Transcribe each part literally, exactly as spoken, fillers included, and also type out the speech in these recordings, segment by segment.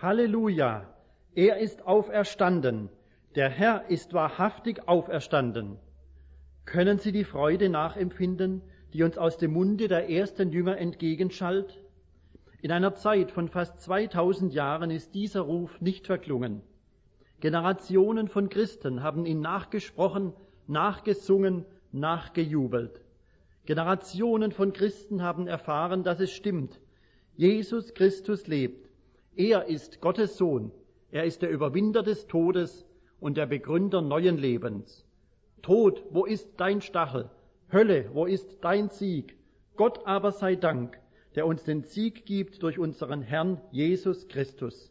Halleluja, er ist auferstanden, der Herr ist wahrhaftig auferstanden. Können Sie die Freude nachempfinden, die uns aus dem Munde der ersten Jünger entgegenschallt? In einer Zeit von fast zweitausend Jahren ist dieser Ruf nicht verklungen. Generationen von Christen haben ihn nachgesprochen, nachgesungen, nachgejubelt. Generationen von Christen haben erfahren, dass es stimmt. Jesus Christus lebt. Er ist Gottes Sohn. Er ist der Überwinder des Todes und der Begründer neuen Lebens. Tod, wo ist dein Stachel? Hölle, wo ist dein Sieg? Gott aber sei Dank, der uns den Sieg gibt durch unseren Herrn Jesus Christus.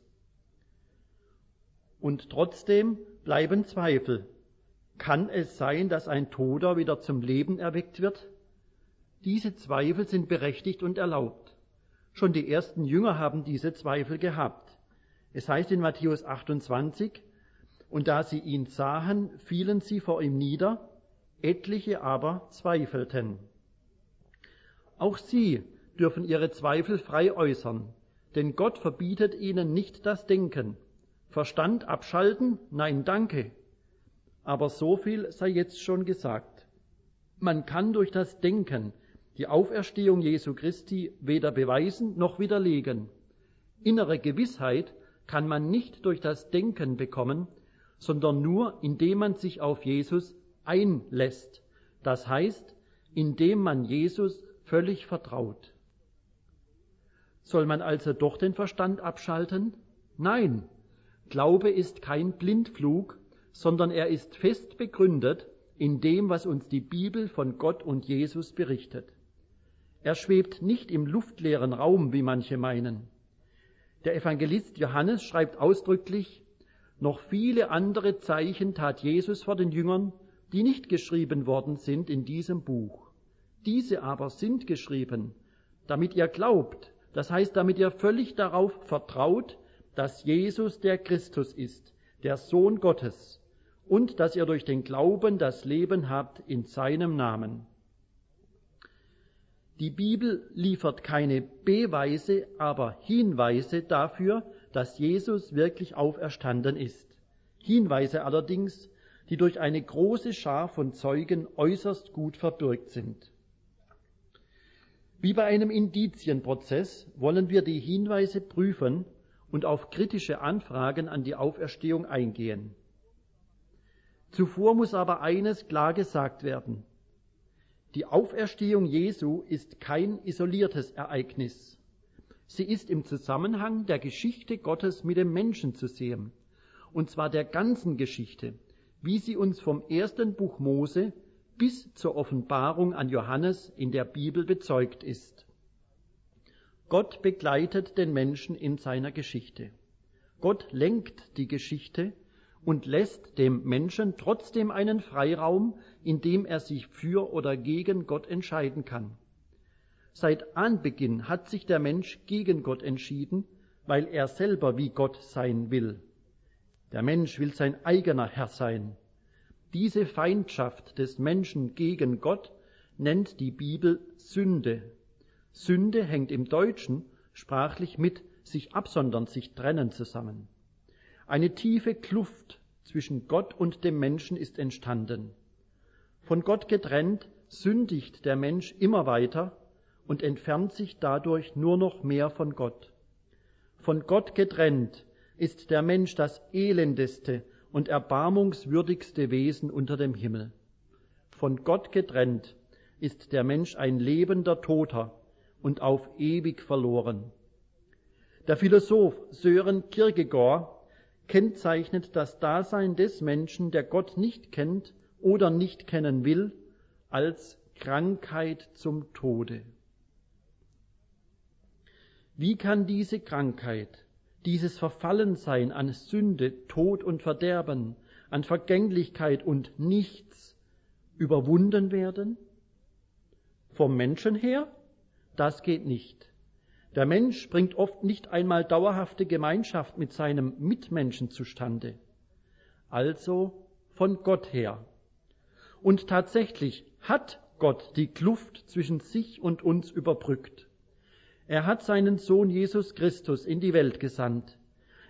Und trotzdem bleiben Zweifel. Kann es sein, dass ein Toter wieder zum Leben erweckt wird? Diese Zweifel sind berechtigt und erlaubt. Schon die ersten Jünger haben diese Zweifel gehabt. Es heißt in Matthäus achtundzwanzig, und da sie ihn sahen, fielen sie vor ihm nieder, etliche aber zweifelten. Auch sie dürfen ihre Zweifel frei äußern, denn Gott verbietet ihnen nicht das Denken. Verstand abschalten? Nein, danke. Aber so viel sei jetzt schon gesagt. Man kann durch das Denken die Auferstehung Jesu Christi weder beweisen noch widerlegen. Innere Gewissheit kann man nicht durch das Denken bekommen, sondern nur, indem man sich auf Jesus einlässt. Das heißt, indem man Jesus völlig vertraut. Soll man also doch den Verstand abschalten? Nein. Glaube ist kein Blindflug, sondern er ist fest begründet in dem, was uns die Bibel von Gott und Jesus berichtet. Er schwebt nicht im luftleeren Raum, wie manche meinen. Der Evangelist Johannes schreibt ausdrücklich, noch viele andere Zeichen tat Jesus vor den Jüngern, die nicht geschrieben worden sind in diesem Buch. Diese aber sind geschrieben, damit ihr glaubt, das heißt, damit ihr völlig darauf vertraut, dass Jesus der Christus ist, der Sohn Gottes, und dass ihr durch den Glauben das Leben habt in seinem Namen. Die Bibel liefert keine Beweise, aber Hinweise dafür, dass Jesus wirklich auferstanden ist. Hinweise allerdings, die durch eine große Schar von Zeugen äußerst gut verbürgt sind. Wie bei einem Indizienprozess wollen wir die Hinweise prüfen und auf kritische Anfragen an die Auferstehung eingehen. Zuvor muss aber eines klar gesagt werden. Die Auferstehung Jesu ist kein isoliertes Ereignis. Sie ist im Zusammenhang der Geschichte Gottes mit dem Menschen zu sehen, und zwar der ganzen Geschichte, wie sie uns vom ersten Buch Mose bis zur Offenbarung an Johannes in der Bibel bezeugt ist. Gott begleitet den Menschen in seiner Geschichte. Gott lenkt die Geschichte und lässt dem Menschen trotzdem einen Freiraum, in dem er sich für oder gegen Gott entscheiden kann. Seit Anbeginn hat sich der Mensch gegen Gott entschieden, weil er selber wie Gott sein will. Der Mensch will sein eigener Herr sein. Diese Feindschaft des Menschen gegen Gott nennt die Bibel Sünde. Sünde hängt im Deutschen sprachlich mit sich absondern, sich trennen zusammen. Eine tiefe Kluft zwischen Gott und dem Menschen ist entstanden. Von Gott getrennt sündigt der Mensch immer weiter und entfernt sich dadurch nur noch mehr von Gott. Von Gott getrennt ist der Mensch das elendeste und erbarmungswürdigste Wesen unter dem Himmel. Von Gott getrennt ist der Mensch ein lebender Toter und auf ewig verloren. Der Philosoph Søren Kierkegaard kennzeichnet das Dasein des Menschen, der Gott nicht kennt oder nicht kennen will, als Krankheit zum Tode. Wie kann diese Krankheit, dieses Verfallensein an Sünde, Tod und Verderben, an Vergänglichkeit und Nichts überwunden werden? Vom Menschen her? Das geht nicht. Der Mensch bringt oft nicht einmal dauerhafte Gemeinschaft mit seinem Mitmenschen zustande. Also von Gott her. Und tatsächlich hat Gott die Kluft zwischen sich und uns überbrückt. Er hat seinen Sohn Jesus Christus in die Welt gesandt.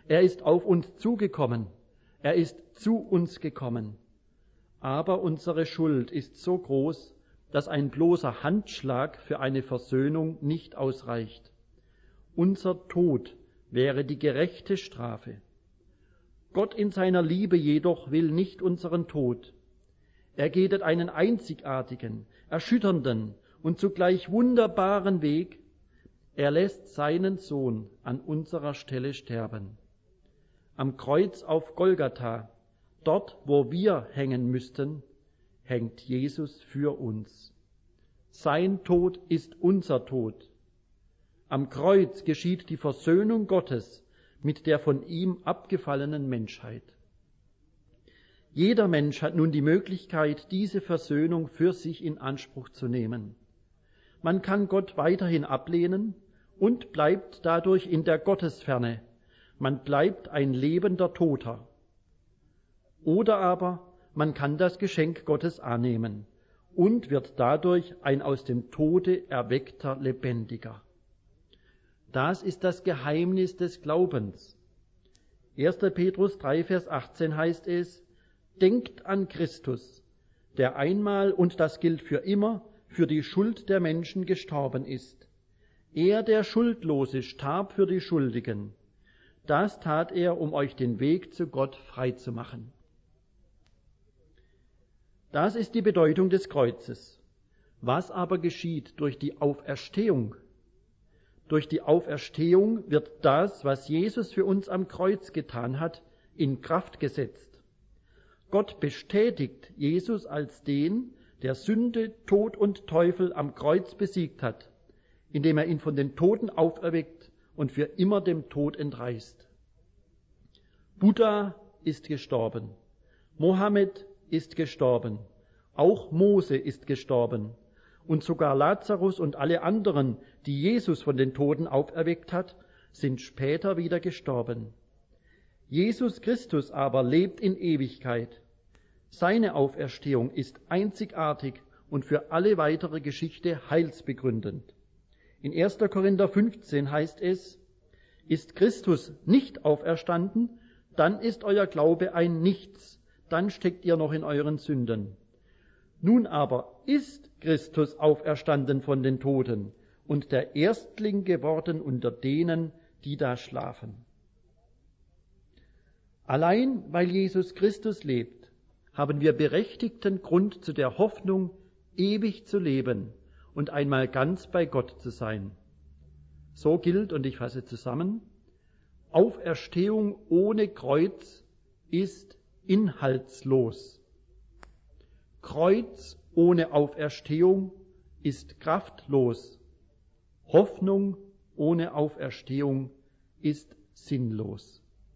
Er ist auf uns zugekommen. Er ist zu uns gekommen. Aber unsere Schuld ist so groß, dass ein bloßer Handschlag für eine Versöhnung nicht ausreicht. Unser Tod wäre die gerechte Strafe. Gott in seiner Liebe jedoch will nicht unseren Tod. Er geht einen einzigartigen, erschütternden und zugleich wunderbaren Weg. Er lässt seinen Sohn an unserer Stelle sterben. Am Kreuz auf Golgatha, dort, wo wir hängen müssten, hängt Jesus für uns. Sein Tod ist unser Tod. Am Kreuz geschieht die Versöhnung Gottes mit der von ihm abgefallenen Menschheit. Jeder Mensch hat nun die Möglichkeit, diese Versöhnung für sich in Anspruch zu nehmen. Man kann Gott weiterhin ablehnen und bleibt dadurch in der Gottesferne. Man bleibt ein lebender Toter. Oder aber man kann das Geschenk Gottes annehmen und wird dadurch ein aus dem Tode erweckter Lebendiger. Das ist das Geheimnis des Glaubens. erster Petrus drei, Vers achtzehn heißt es, denkt an Christus, der einmal, und das gilt für immer, für die Schuld der Menschen gestorben ist. Er, der Schuldlose, starb für die Schuldigen. Das tat er, um euch den Weg zu Gott frei zu machen. Das ist die Bedeutung des Kreuzes. Was aber geschieht durch die Auferstehung? Durch die Auferstehung wird das, was Jesus für uns am Kreuz getan hat, in Kraft gesetzt. Gott bestätigt Jesus als den, der Sünde, Tod und Teufel am Kreuz besiegt hat, indem er ihn von den Toten auferweckt und für immer dem Tod entreißt. Buddha ist gestorben. Mohammed ist gestorben. Auch Mose ist gestorben. Und sogar Lazarus und alle anderen, die Jesus von den Toten auferweckt hat, sind später wieder gestorben. Jesus Christus aber lebt in Ewigkeit. Seine Auferstehung ist einzigartig und für alle weitere Geschichte heilsbegründend. In erster Korinther fünfzehn heißt es, ist Christus nicht auferstanden, dann ist euer Glaube ein Nichts, dann steckt ihr noch in euren Sünden. Nun aber ist Christus auferstanden von den Toten und der Erstling geworden unter denen, die da schlafen. Allein weil Jesus Christus lebt, haben wir berechtigten Grund zu der Hoffnung, ewig zu leben und einmal ganz bei Gott zu sein. So gilt, und ich fasse zusammen, Auferstehung ohne Kreuz ist inhaltslos. Kreuz ohne Auferstehung ist kraftlos. Hoffnung ohne Auferstehung ist sinnlos.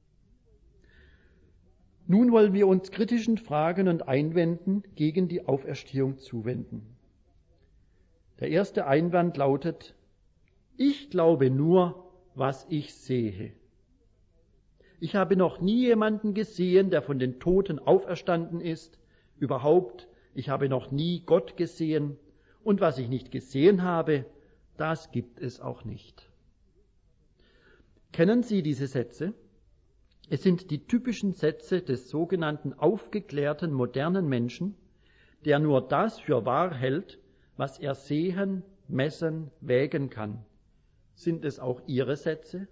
Nun wollen wir uns kritischen Fragen und Einwänden gegen die Auferstehung zuwenden. Der erste Einwand lautet, ich glaube nur, was ich sehe. Ich habe noch nie jemanden gesehen, der von den Toten auferstanden ist. Überhaupt, ich habe noch nie Gott gesehen. Und was ich nicht gesehen habe, das gibt es auch nicht. Kennen Sie diese Sätze? Es sind die typischen Sätze des sogenannten aufgeklärten modernen Menschen, der nur das für wahr hält, was er sehen, messen, wägen kann. Sind es auch Ihre Sätze?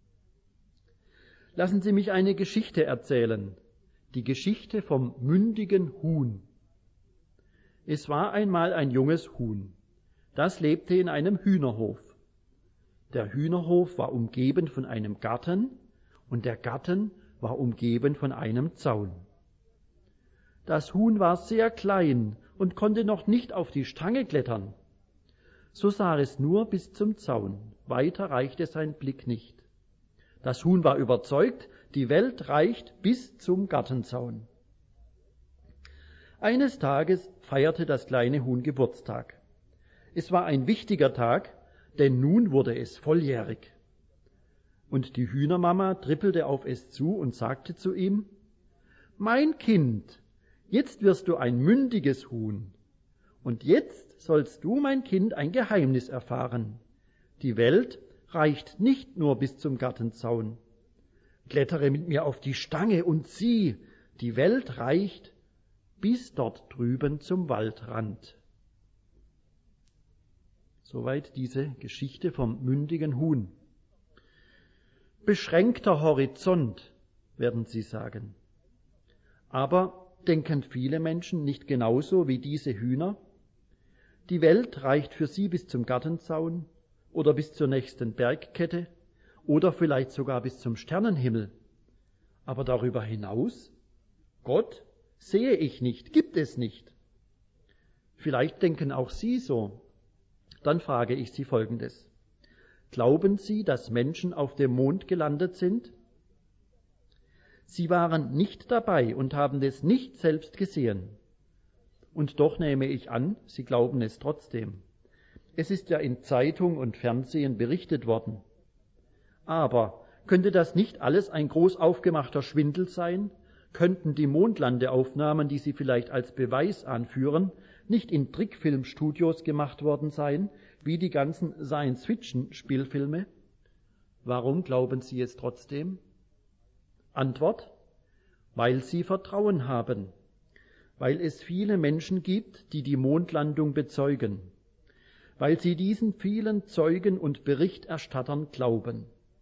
Lassen Sie mich eine Geschichte erzählen, die Geschichte vom mündigen Huhn. Es war einmal ein junges Huhn, das lebte in einem Hühnerhof. Der Hühnerhof war umgeben von einem Garten und der Garten war umgeben von einem Zaun. Das Huhn war sehr klein und konnte noch nicht auf die Stange klettern. So sah es nur bis zum Zaun, weiter reichte sein Blick nicht. Das Huhn war überzeugt, die Welt reicht bis zum Gartenzaun. Eines Tages feierte das kleine Huhn Geburtstag. Es war ein wichtiger Tag, denn nun wurde es volljährig. Und die Hühnermama trippelte auf es zu und sagte zu ihm, »Mein Kind, jetzt wirst du ein mündiges Huhn. Und jetzt sollst du, mein Kind, ein Geheimnis erfahren. Die Welt reicht nicht nur bis zum Gartenzaun. Klettere mit mir auf die Stange und sieh, die Welt reicht bis dort drüben zum Waldrand. Soweit diese Geschichte vom mündigen Huhn. Beschränkter Horizont, werden Sie sagen. Aber denken viele Menschen nicht genauso wie diese Hühner? Die Welt reicht für sie bis zum Gartenzaun oder bis zur nächsten Bergkette oder vielleicht sogar bis zum Sternenhimmel. Aber darüber hinaus? Gott sehe ich nicht, gibt es nicht. Vielleicht denken auch Sie so. Dann frage ich Sie Folgendes. Glauben Sie, dass Menschen auf dem Mond gelandet sind? Sie waren nicht dabei und haben es nicht selbst gesehen. Und doch nehme ich an, Sie glauben es trotzdem. Es ist ja in Zeitung und Fernsehen berichtet worden. Aber könnte das nicht alles ein groß aufgemachter Schwindel sein? Könnten die Mondlandeaufnahmen, die Sie vielleicht als Beweis anführen, nicht in Trickfilmstudios gemacht worden sein, wie die ganzen Science-Fiction-Spielfilme? Warum glauben Sie es trotzdem? Antwort: Weil Sie Vertrauen haben, weil es viele Menschen gibt, die die Mondlandung bezeugen, weil Sie diesen vielen Zeugen und Berichterstattern glauben.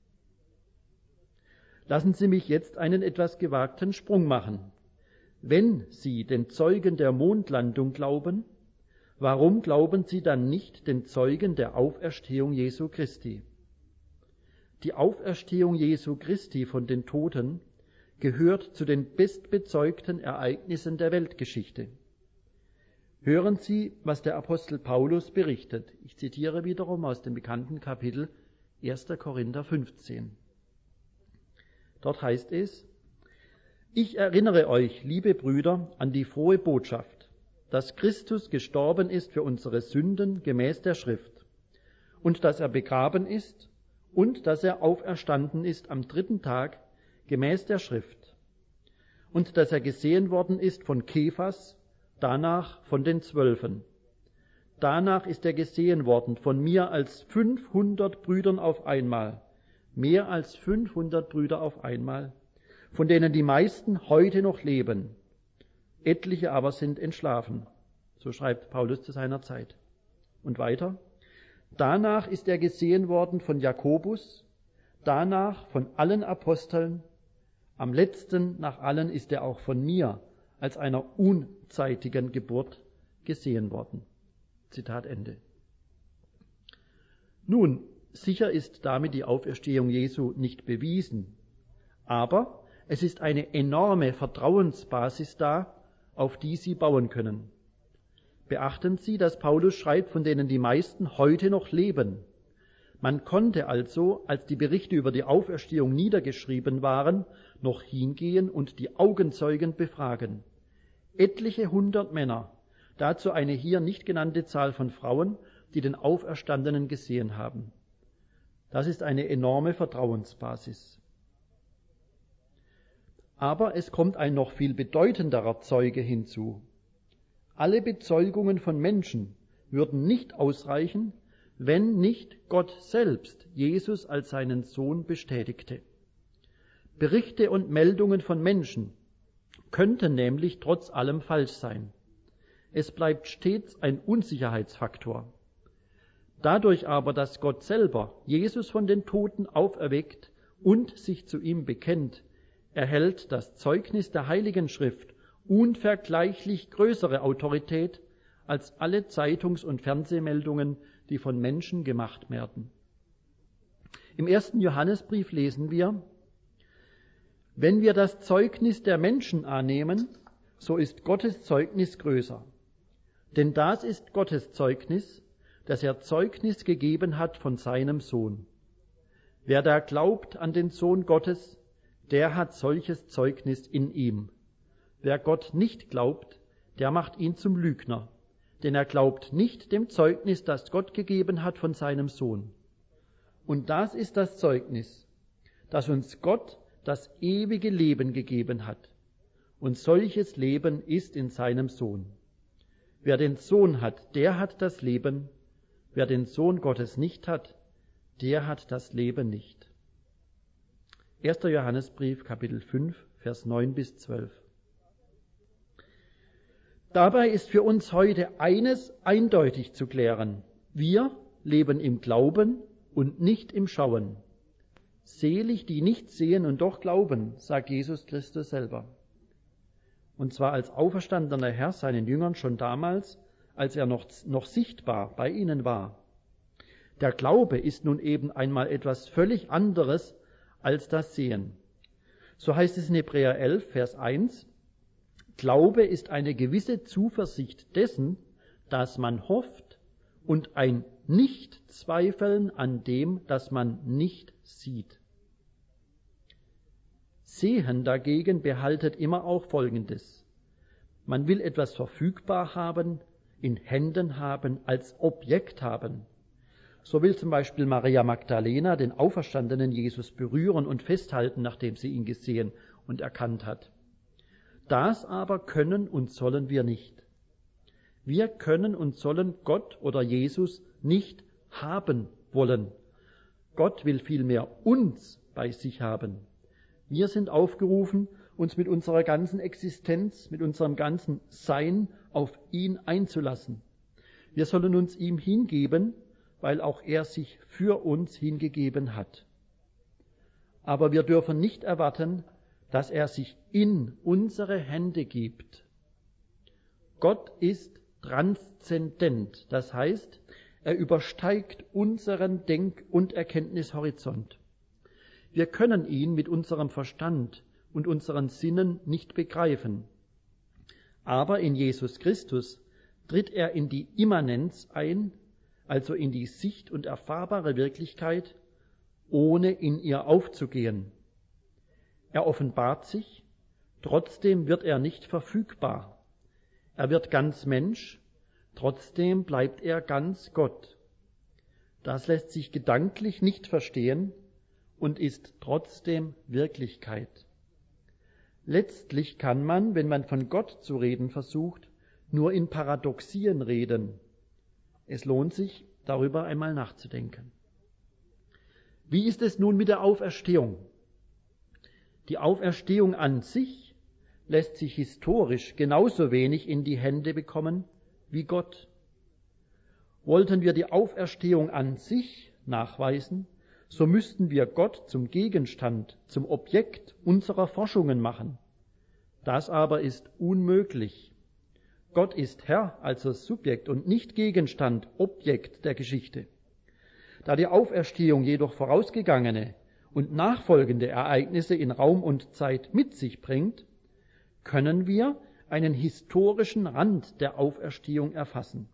Lassen Sie mich jetzt einen etwas gewagten Sprung machen. Wenn Sie den Zeugen der Mondlandung glauben, warum glauben Sie dann nicht den Zeugen der Auferstehung Jesu Christi? Die Auferstehung Jesu Christi von den Toten gehört zu den bestbezeugten Ereignissen der Weltgeschichte. Hören Sie, was der Apostel Paulus berichtet. Ich zitiere wiederum aus dem bekannten Kapitel erster Korinther fünfzehn. Dort heißt es: Ich erinnere euch, liebe Brüder, an die frohe Botschaft, dass Christus gestorben ist für unsere Sünden gemäß der Schrift und dass er begraben ist und dass er auferstanden ist am dritten Tag gemäß der Schrift und dass er gesehen worden ist von Kephas, danach von den Zwölfen. Danach ist er gesehen worden von mehr als fünfhundert Brüdern auf einmal, mehr als fünfhundert Brüder auf einmal, von denen die meisten heute noch leben, etliche aber sind entschlafen. So schreibt Paulus zu seiner Zeit. Und weiter: Danach ist er gesehen worden von Jakobus, danach von allen Aposteln, am letzten nach allen ist er auch von mir als einer unzeitigen Geburt gesehen worden. Zitat Ende. Nun, sicher ist damit die Auferstehung Jesu nicht bewiesen, aber es ist eine enorme Vertrauensbasis da, auf die Sie bauen können. Beachten Sie, dass Paulus schreibt, von denen die meisten heute noch leben. Man konnte also, als die Berichte über die Auferstehung niedergeschrieben waren, noch hingehen und die Augenzeugen befragen. Etliche hundert Männer, dazu eine hier nicht genannte Zahl von Frauen, die den Auferstandenen gesehen haben. Das ist eine enorme Vertrauensbasis. Aber es kommt ein noch viel bedeutenderer Zeuge hinzu. Alle Bezeugungen von Menschen würden nicht ausreichen, wenn nicht Gott selbst Jesus als seinen Sohn bestätigte. Berichte und Meldungen von Menschen könnten nämlich trotz allem falsch sein. Es bleibt stets ein Unsicherheitsfaktor. Dadurch aber, dass Gott selber Jesus von den Toten auferweckt und sich zu ihm bekennt, erhält das Zeugnis der Heiligen Schrift unvergleichlich größere Autorität als alle Zeitungs- und Fernsehmeldungen, die von Menschen gemacht werden. Im ersten Johannesbrief lesen wir: Wenn wir das Zeugnis der Menschen annehmen, so ist Gottes Zeugnis größer. Denn das ist Gottes Zeugnis, dass er Zeugnis gegeben hat von seinem Sohn. Wer da glaubt an den Sohn Gottes, der hat solches Zeugnis in ihm. Wer Gott nicht glaubt, der macht ihn zum Lügner, denn er glaubt nicht dem Zeugnis, das Gott gegeben hat von seinem Sohn. Und das ist das Zeugnis, dass uns Gott das ewige Leben gegeben hat. Und solches Leben ist in seinem Sohn. Wer den Sohn hat, der hat das Leben. Wer den Sohn Gottes nicht hat, der hat das Leben nicht. erster Johannesbrief, Kapitel fünf, Vers neun bis zwölf. Dabei ist für uns heute eines eindeutig zu klären. Wir leben im Glauben und nicht im Schauen. Selig, die nicht sehen und doch glauben, sagt Jesus Christus selber. Und zwar als auferstandener Herr seinen Jüngern schon damals, als er noch, noch sichtbar bei ihnen war. Der Glaube ist nun eben einmal etwas völlig anderes als das Sehen. So heißt es in Hebräer elf, Vers eins, Glaube ist eine gewisse Zuversicht dessen, dass man hofft, und ein Nicht-Zweifeln an dem, das man nicht sieht. Sehen dagegen behaltet immer auch Folgendes. Man will etwas verfügbar haben, in Händen haben, als Objekt haben. So will zum Beispiel Maria Magdalena den auferstandenen Jesus berühren und festhalten, nachdem sie ihn gesehen und erkannt hat. Das aber können und sollen wir nicht. Wir können und sollen Gott oder Jesus nicht haben wollen. Gott will vielmehr uns bei sich haben. Wir sind aufgerufen, uns mit unserer ganzen Existenz, mit unserem ganzen Sein auf ihn einzulassen. Wir sollen uns ihm hingeben, weil auch er sich für uns hingegeben hat. Aber wir dürfen nicht erwarten, dass er sich in unsere Hände gibt. Gott ist transzendent, das heißt, er übersteigt unseren Denk- und Erkenntnishorizont. Wir können ihn mit unserem Verstand und unseren Sinnen nicht begreifen. Aber in Jesus Christus tritt er in die Immanenz ein, also in die sicht- und erfahrbare Wirklichkeit, ohne in ihr aufzugehen. Er offenbart sich, trotzdem wird er nicht verfügbar. Er wird ganz Mensch, trotzdem bleibt er ganz Gott. Das lässt sich gedanklich nicht verstehen und ist trotzdem Wirklichkeit. Letztlich kann man, wenn man von Gott zu reden versucht, nur in Paradoxien reden. Es lohnt sich, darüber einmal nachzudenken. Wie ist es nun mit der Auferstehung? Die Auferstehung an sich lässt sich historisch genauso wenig in die Hände bekommen wie Gott. Wollten wir die Auferstehung an sich nachweisen, so müssten wir Gott zum Gegenstand, zum Objekt unserer Forschungen machen. Das aber ist unmöglich. Gott ist Herr, also Subjekt und nicht Gegenstand, Objekt der Geschichte. Da die Auferstehung jedoch vorausgegangene und nachfolgende Ereignisse in Raum und Zeit mit sich bringt, können wir einen historischen Rand der Auferstehung erfassen.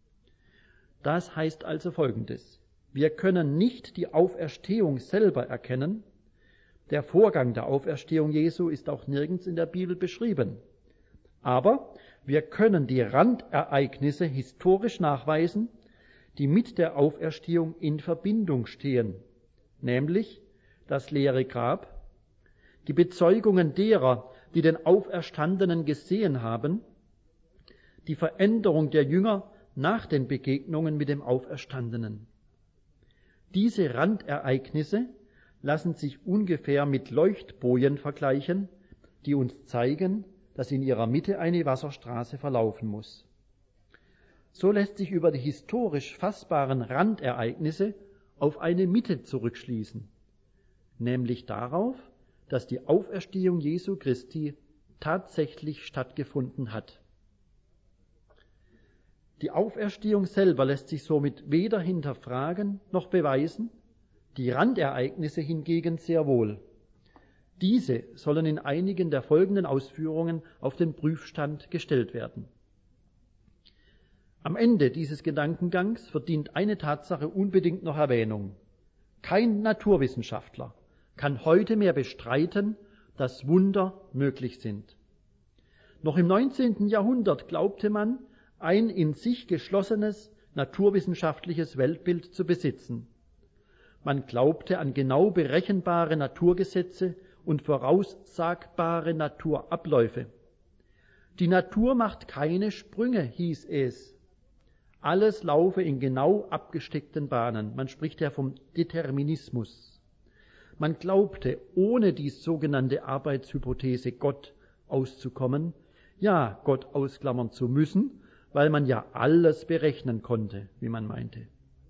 Das heißt also Folgendes. Wir können nicht die Auferstehung selber erkennen. Der Vorgang der Auferstehung Jesu ist auch nirgends in der Bibel beschrieben. Aber wir können die Randereignisse historisch nachweisen, die mit der Auferstehung in Verbindung stehen, nämlich das leere Grab, die Bezeugungen derer, die den Auferstandenen gesehen haben, die Veränderung der Jünger nach den Begegnungen mit dem Auferstandenen. Diese Randereignisse lassen sich ungefähr mit Leuchtbojen vergleichen, die uns zeigen, dass in ihrer Mitte eine Wasserstraße verlaufen muss. So lässt sich über die historisch fassbaren Randereignisse auf eine Mitte zurückschließen, nämlich darauf, dass die Auferstehung Jesu Christi tatsächlich stattgefunden hat. Die Auferstehung selber lässt sich somit weder hinterfragen noch beweisen, die Randereignisse hingegen sehr wohl. Diese sollen in einigen der folgenden Ausführungen auf den Prüfstand gestellt werden. Am Ende dieses Gedankengangs verdient eine Tatsache unbedingt noch Erwähnung. Kein Naturwissenschaftler kann heute mehr bestreiten, dass Wunder möglich sind. Noch im neunzehnten Jahrhundert glaubte man, ein in sich geschlossenes naturwissenschaftliches Weltbild zu besitzen. Man glaubte an genau berechenbare Naturgesetze und voraussagbare Naturabläufe. Die Natur macht keine Sprünge, hieß es. Alles laufe in genau abgesteckten Bahnen. Man spricht ja vom Determinismus. Man glaubte, ohne die sogenannte Arbeitshypothese Gott auszukommen, ja, Gott ausklammern zu müssen, weil man ja alles berechnen konnte, wie man meinte.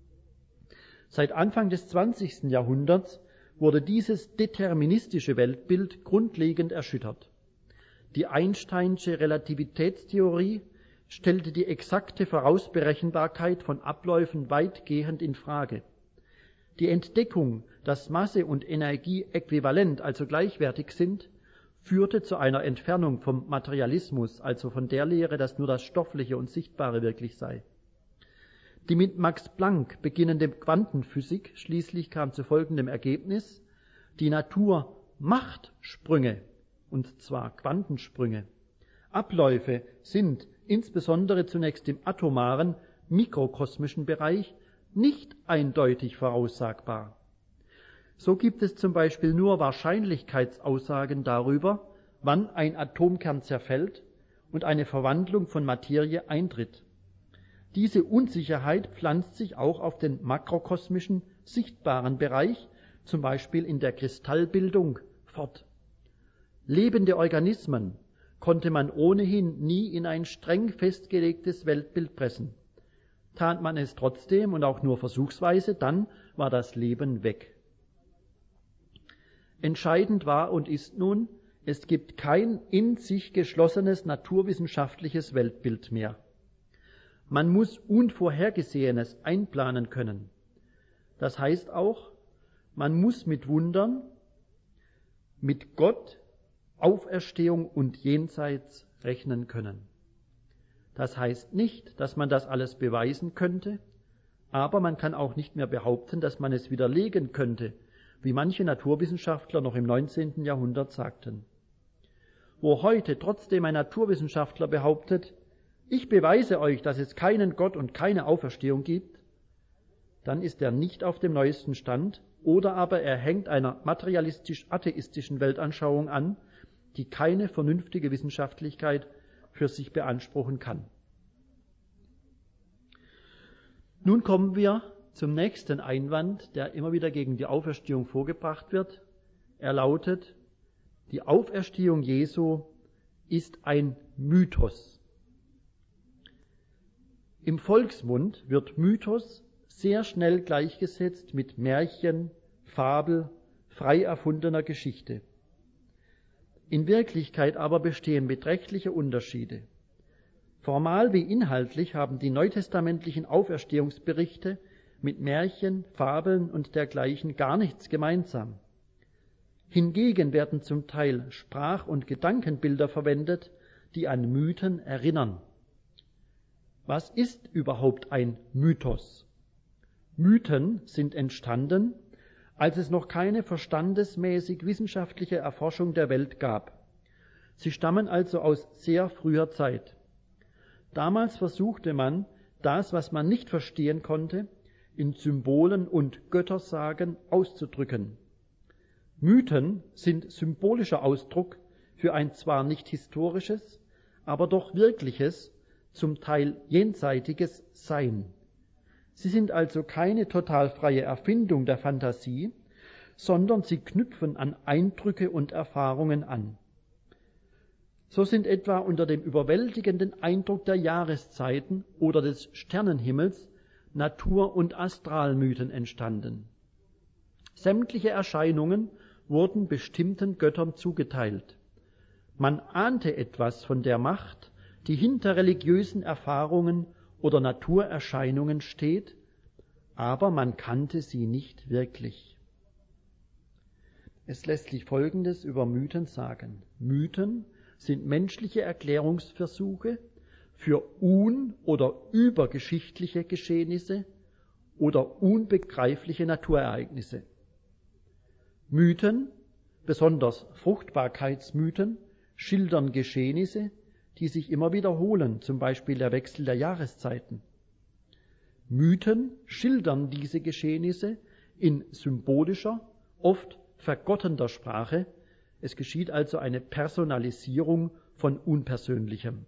Seit Anfang des zwanzigsten Jahrhunderts wurde dieses deterministische Weltbild grundlegend erschüttert. Die Einsteinsche Relativitätstheorie stellte die exakte Vorausberechenbarkeit von Abläufen weitgehend in Frage. Die Entdeckung, dass Masse und Energie äquivalent, also gleichwertig sind, führte zu einer Entfernung vom Materialismus, also von der Lehre, dass nur das Stoffliche und Sichtbare wirklich sei. Die mit Max Planck beginnende Quantenphysik schließlich kam zu folgendem Ergebnis: Die Natur macht Sprünge, und zwar Quantensprünge. Abläufe sind insbesondere zunächst im atomaren, mikrokosmischen Bereich nicht eindeutig voraussagbar. So gibt es zum Beispiel nur Wahrscheinlichkeitsaussagen darüber, wann ein Atomkern zerfällt und eine Verwandlung von Materie eintritt. Diese Unsicherheit pflanzt sich auch auf den makrokosmischen, sichtbaren Bereich, zum Beispiel in der Kristallbildung, fort. Lebende Organismen konnte man ohnehin nie in ein streng festgelegtes Weltbild pressen. Tat man es trotzdem und auch nur versuchsweise, dann war das Leben weg. Entscheidend war und ist nun, es gibt kein in sich geschlossenes naturwissenschaftliches Weltbild mehr. Man muss Unvorhergesehenes einplanen können. Das heißt auch, man muss mit Wundern, mit Gott, Auferstehung und Jenseits rechnen können. Das heißt nicht, dass man das alles beweisen könnte, aber man kann auch nicht mehr behaupten, dass man es widerlegen könnte, wie manche Naturwissenschaftler noch im neunzehnten Jahrhundert sagten. Wo heute trotzdem ein Naturwissenschaftler behauptet, ich beweise euch, dass es keinen Gott und keine Auferstehung gibt, dann ist er nicht auf dem neuesten Stand, oder aber er hängt einer materialistisch-atheistischen Weltanschauung an, die keine vernünftige Wissenschaftlichkeit für sich beanspruchen kann. Nun kommen wir zum nächsten Einwand, der immer wieder gegen die Auferstehung vorgebracht wird. Er lautet, die Auferstehung Jesu ist ein Mythos. Im Volksmund wird Mythos sehr schnell gleichgesetzt mit Märchen, Fabel, frei erfundener Geschichte. In Wirklichkeit aber bestehen beträchtliche Unterschiede. Formal wie inhaltlich haben die neutestamentlichen Auferstehungsberichte mit Märchen, Fabeln und dergleichen gar nichts gemeinsam. Hingegen werden zum Teil Sprach- und Gedankenbilder verwendet, die an Mythen erinnern. Was ist überhaupt ein Mythos? Mythen sind entstanden, als es noch keine verstandesmäßig wissenschaftliche Erforschung der Welt gab. Sie stammen also aus sehr früher Zeit. Damals versuchte man, das, was man nicht verstehen konnte, in Symbolen und Göttersagen auszudrücken. Mythen sind symbolischer Ausdruck für ein zwar nicht historisches, aber doch wirkliches, zum Teil jenseitiges Sein. Sie sind also keine total freie Erfindung der Fantasie, sondern sie knüpfen an Eindrücke und Erfahrungen an. So sind etwa unter dem überwältigenden Eindruck der Jahreszeiten oder des Sternenhimmels Natur- und Astralmythen entstanden. Sämtliche Erscheinungen wurden bestimmten Göttern zugeteilt. Man ahnte etwas von der Macht, die hinter religiösen Erfahrungen oder Naturerscheinungen steht, aber man kannte sie nicht wirklich. Es lässt sich Folgendes über Mythen sagen. Mythen sind menschliche Erklärungsversuche für un- oder übergeschichtliche Geschehnisse oder unbegreifliche Naturereignisse. Mythen, besonders Fruchtbarkeitsmythen, schildern Geschehnisse, die sich immer wiederholen, zum Beispiel der Wechsel der Jahreszeiten. Mythen schildern diese Geschehnisse in symbolischer, oft vergottender Sprache. Es geschieht also eine Personalisierung von Unpersönlichem.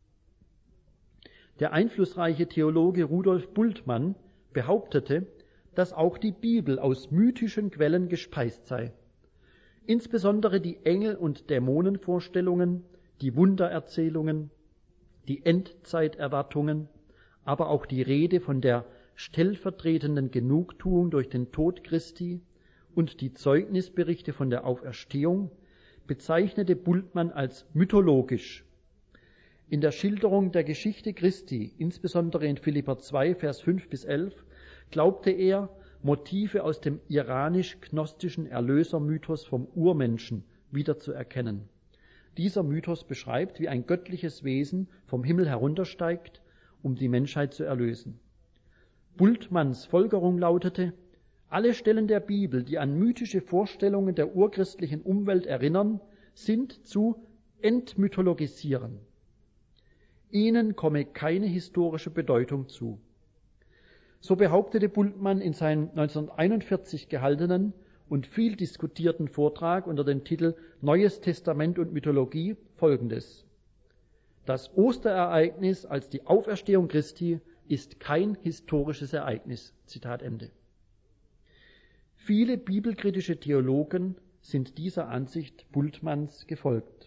Der einflussreiche Theologe Rudolf Bultmann behauptete, dass auch die Bibel aus mythischen Quellen gespeist sei. Insbesondere die Engel- und Dämonenvorstellungen, die Wundererzählungen, die Endzeiterwartungen, aber auch die Rede von der stellvertretenden Genugtuung durch den Tod Christi und die Zeugnisberichte von der Auferstehung bezeichnete Bultmann als mythologisch. In der Schilderung der Geschichte Christi, insbesondere in Philipper zwei, Vers fünf bis elf, glaubte er, Motive aus dem iranisch-gnostischen Erlösermythos vom Urmenschen wiederzuerkennen. Dieser Mythos beschreibt, wie ein göttliches Wesen vom Himmel heruntersteigt, um die Menschheit zu erlösen. Bultmanns Folgerung lautete: Alle Stellen der Bibel, die an mythische Vorstellungen der urchristlichen Umwelt erinnern, sind zu entmythologisieren. Ihnen komme keine historische Bedeutung zu. So behauptete Bultmann in seinem neunzehnhunderteinundvierzig gehaltenen und viel diskutierten Vortrag unter dem Titel Neues Testament und Mythologie Folgendes: Das Osterereignis als die Auferstehung Christi ist kein historisches Ereignis. Zitat Ende. Viele bibelkritische Theologen sind dieser Ansicht Bultmanns gefolgt.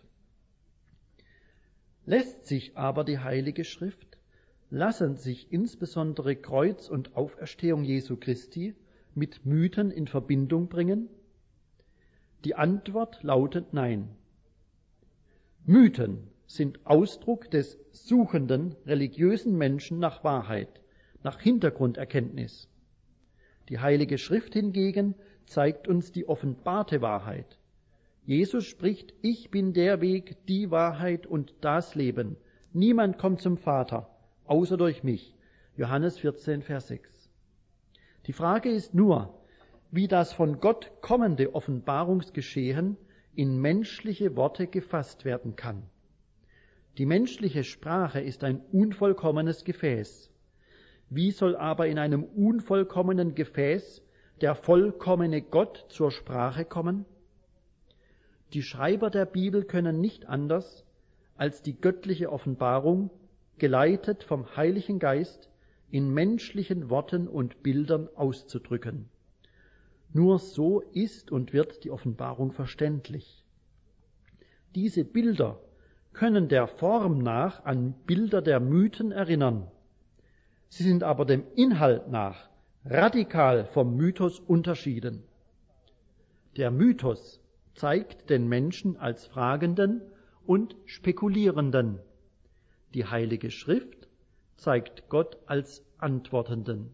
Lässt sich aber die Heilige Schrift, lassen sich insbesondere Kreuz und Auferstehung Jesu Christi mit Mythen in Verbindung bringen? Die Antwort lautet nein. Mythen sind Ausdruck des suchenden religiösen Menschen nach Wahrheit, nach Hintergrunderkenntnis. Die Heilige Schrift hingegen zeigt uns die offenbarte Wahrheit. Jesus spricht: Ich bin der Weg, die Wahrheit und das Leben. Niemand kommt zum Vater, außer durch mich. Johannes vierzehn, Vers sechs. Die Frage ist nur, wie das von Gott kommende Offenbarungsgeschehen in menschliche Worte gefasst werden kann. Die menschliche Sprache ist ein unvollkommenes Gefäß. Wie soll aber in einem unvollkommenen Gefäß der vollkommene Gott zur Sprache kommen? Die Schreiber der Bibel können nicht anders, als die göttliche Offenbarung, geleitet vom Heiligen Geist, in menschlichen Worten und Bildern auszudrücken. Nur so ist und wird die Offenbarung verständlich. Diese Bilder können der Form nach an Bilder der Mythen erinnern. Sie sind aber dem Inhalt nach radikal vom Mythos unterschieden. Der Mythos zeigt den Menschen als Fragenden und Spekulierenden. Die Heilige Schrift zeigt Gott als Antwortenden.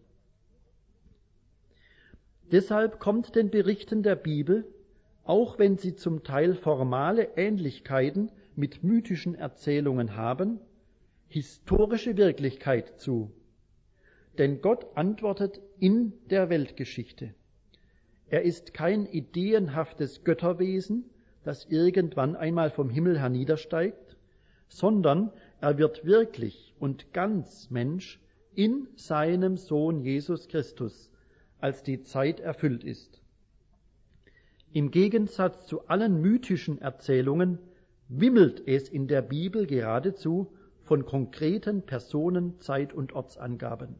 Deshalb kommt den Berichten der Bibel, auch wenn sie zum Teil formale Ähnlichkeiten mit mythischen Erzählungen haben, historische Wirklichkeit zu. Denn Gott antwortet in der Weltgeschichte. Er ist kein ideenhaftes Götterwesen, das irgendwann einmal vom Himmel herniedersteigt, sondern er wird wirklich und ganz Mensch in seinem Sohn Jesus Christus, als die Zeit erfüllt ist. Im Gegensatz zu allen mythischen Erzählungen wimmelt es in der Bibel geradezu von konkreten Personen-, Zeit- und Ortsangaben.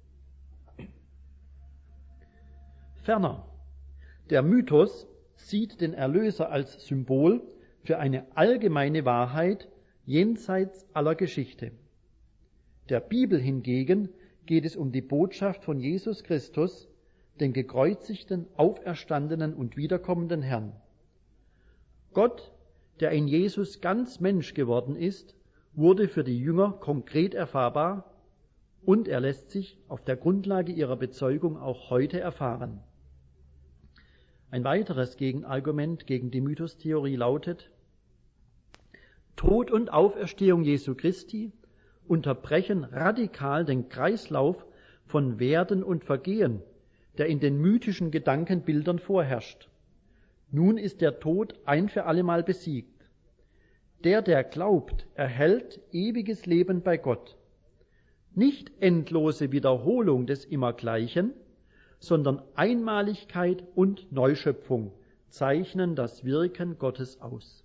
Ferner, der Mythos sieht den Erlöser als Symbol für eine allgemeine Wahrheit jenseits aller Geschichte. Der Bibel hingegen geht es um die Botschaft von Jesus Christus, den gekreuzigten, auferstandenen und wiederkommenden Herrn. Gott, der in Jesus ganz Mensch geworden ist, wurde für die Jünger konkret erfahrbar und er lässt sich auf der Grundlage ihrer Bezeugung auch heute erfahren. Ein weiteres Gegenargument gegen die Mythostheorie lautet: Tod und Auferstehung Jesu Christi unterbrechen radikal den Kreislauf von Werden und Vergehen, der in den mythischen Gedankenbildern vorherrscht. Nun ist der Tod ein für allemal besiegt. Der, der glaubt, erhält ewiges Leben bei Gott. Nicht endlose Wiederholung des Immergleichen, sondern Einmaligkeit und Neuschöpfung zeichnen das Wirken Gottes aus.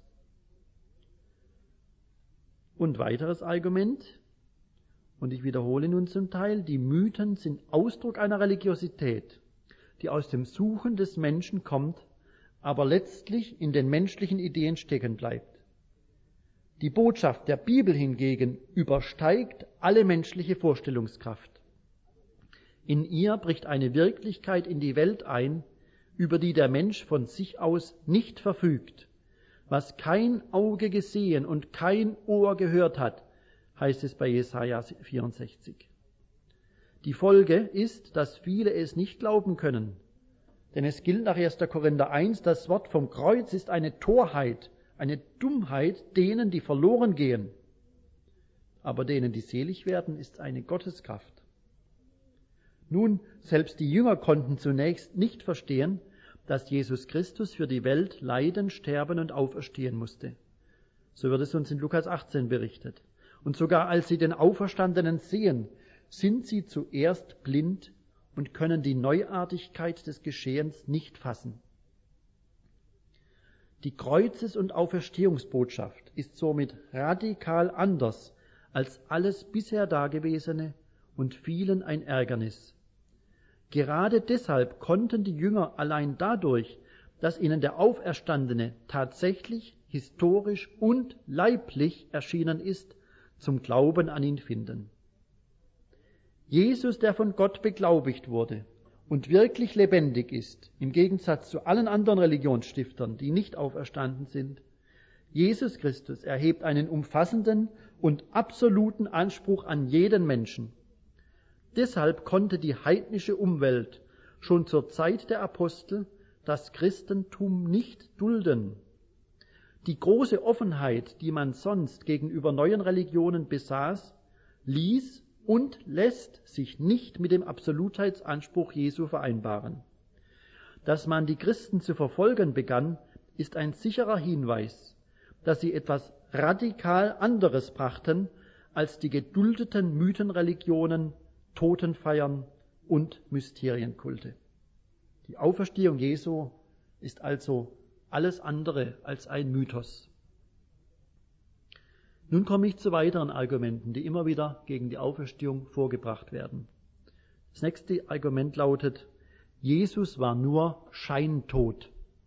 Und weiteres Argument, und ich wiederhole nun zum Teil: Die Mythen sind Ausdruck einer Religiosität, die aus dem Suchen des Menschen kommt, aber letztlich in den menschlichen Ideen stecken bleibt. Die Botschaft der Bibel hingegen übersteigt alle menschliche Vorstellungskraft. In ihr bricht eine Wirklichkeit in die Welt ein, über die der Mensch von sich aus nicht verfügt. Was kein Auge gesehen und kein Ohr gehört hat, heißt es bei Jesaja vierundsechzig. Die Folge ist, dass viele es nicht glauben können. Denn es gilt nach erster Korinther eins, das Wort vom Kreuz ist eine Torheit, eine Dummheit denen, die verloren gehen. Aber denen, die selig werden, ist eine Gotteskraft. Nun, selbst die Jünger konnten zunächst nicht verstehen, dass Jesus Christus für die Welt leiden, sterben und auferstehen musste. So wird es uns in Lukas achtzehn berichtet. Und sogar als sie den Auferstandenen sehen, sind sie zuerst blind und können die Neuartigkeit des Geschehens nicht fassen. Die Kreuzes- und Auferstehungsbotschaft ist somit radikal anders als alles bisher Dagewesene und vielen ein Ärgernis. Gerade deshalb konnten die Jünger allein dadurch, dass ihnen der Auferstandene tatsächlich, historisch und leiblich erschienen ist, zum Glauben an ihn finden. Jesus, der von Gott beglaubigt wurde und wirklich lebendig ist, im Gegensatz zu allen anderen Religionsstiftern, die nicht auferstanden sind, Jesus Christus erhebt einen umfassenden und absoluten Anspruch an jeden Menschen. Deshalb konnte die heidnische Umwelt schon zur Zeit der Apostel das Christentum nicht dulden. Die große Offenheit, die man sonst gegenüber neuen Religionen besaß, ließ und lässt sich nicht mit dem Absolutheitsanspruch Jesu vereinbaren. Dass man die Christen zu verfolgen begann, ist ein sicherer Hinweis, dass sie etwas radikal anderes brachten als die geduldeten Mythenreligionen, Totenfeiern und Mysterienkulte. Die Auferstehung Jesu ist also alles andere als ein Mythos. Nun komme ich zu weiteren Argumenten, die immer wieder gegen die Auferstehung vorgebracht werden. Das nächste Argument lautet, Jesus war nur scheintot.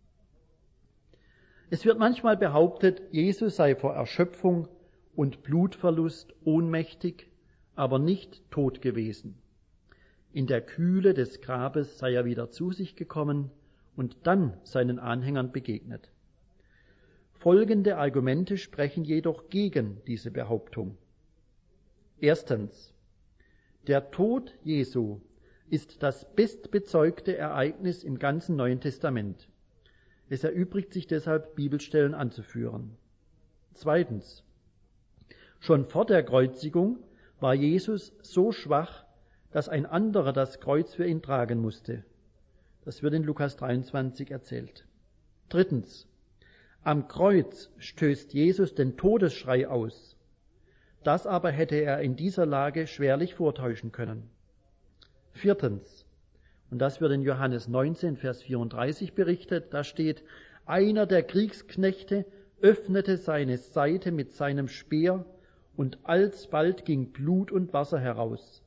Es wird manchmal behauptet, Jesus sei vor Erschöpfung und Blutverlust ohnmächtig, aber nicht tot gewesen. In der Kühle des Grabes sei er wieder zu sich gekommen und dann seinen Anhängern begegnet. Folgende Argumente sprechen jedoch gegen diese Behauptung. Erstens. Der Tod Jesu ist das bestbezeugte Ereignis im ganzen Neuen Testament. Es erübrigt sich deshalb, Bibelstellen anzuführen. Zweitens. Schon vor der Kreuzigung war Jesus so schwach, dass ein anderer das Kreuz für ihn tragen musste. Das wird in Lukas dreiundzwanzig erzählt. Drittens. Am Kreuz stößt Jesus den Todesschrei aus. Das aber hätte er in dieser Lage schwerlich vortäuschen können. Viertens. Und das wird in Johannes neunzehn, Vers vierunddreißig berichtet. Da steht, einer der Kriegsknechte öffnete seine Seite mit seinem Speer und alsbald ging Blut und Wasser heraus.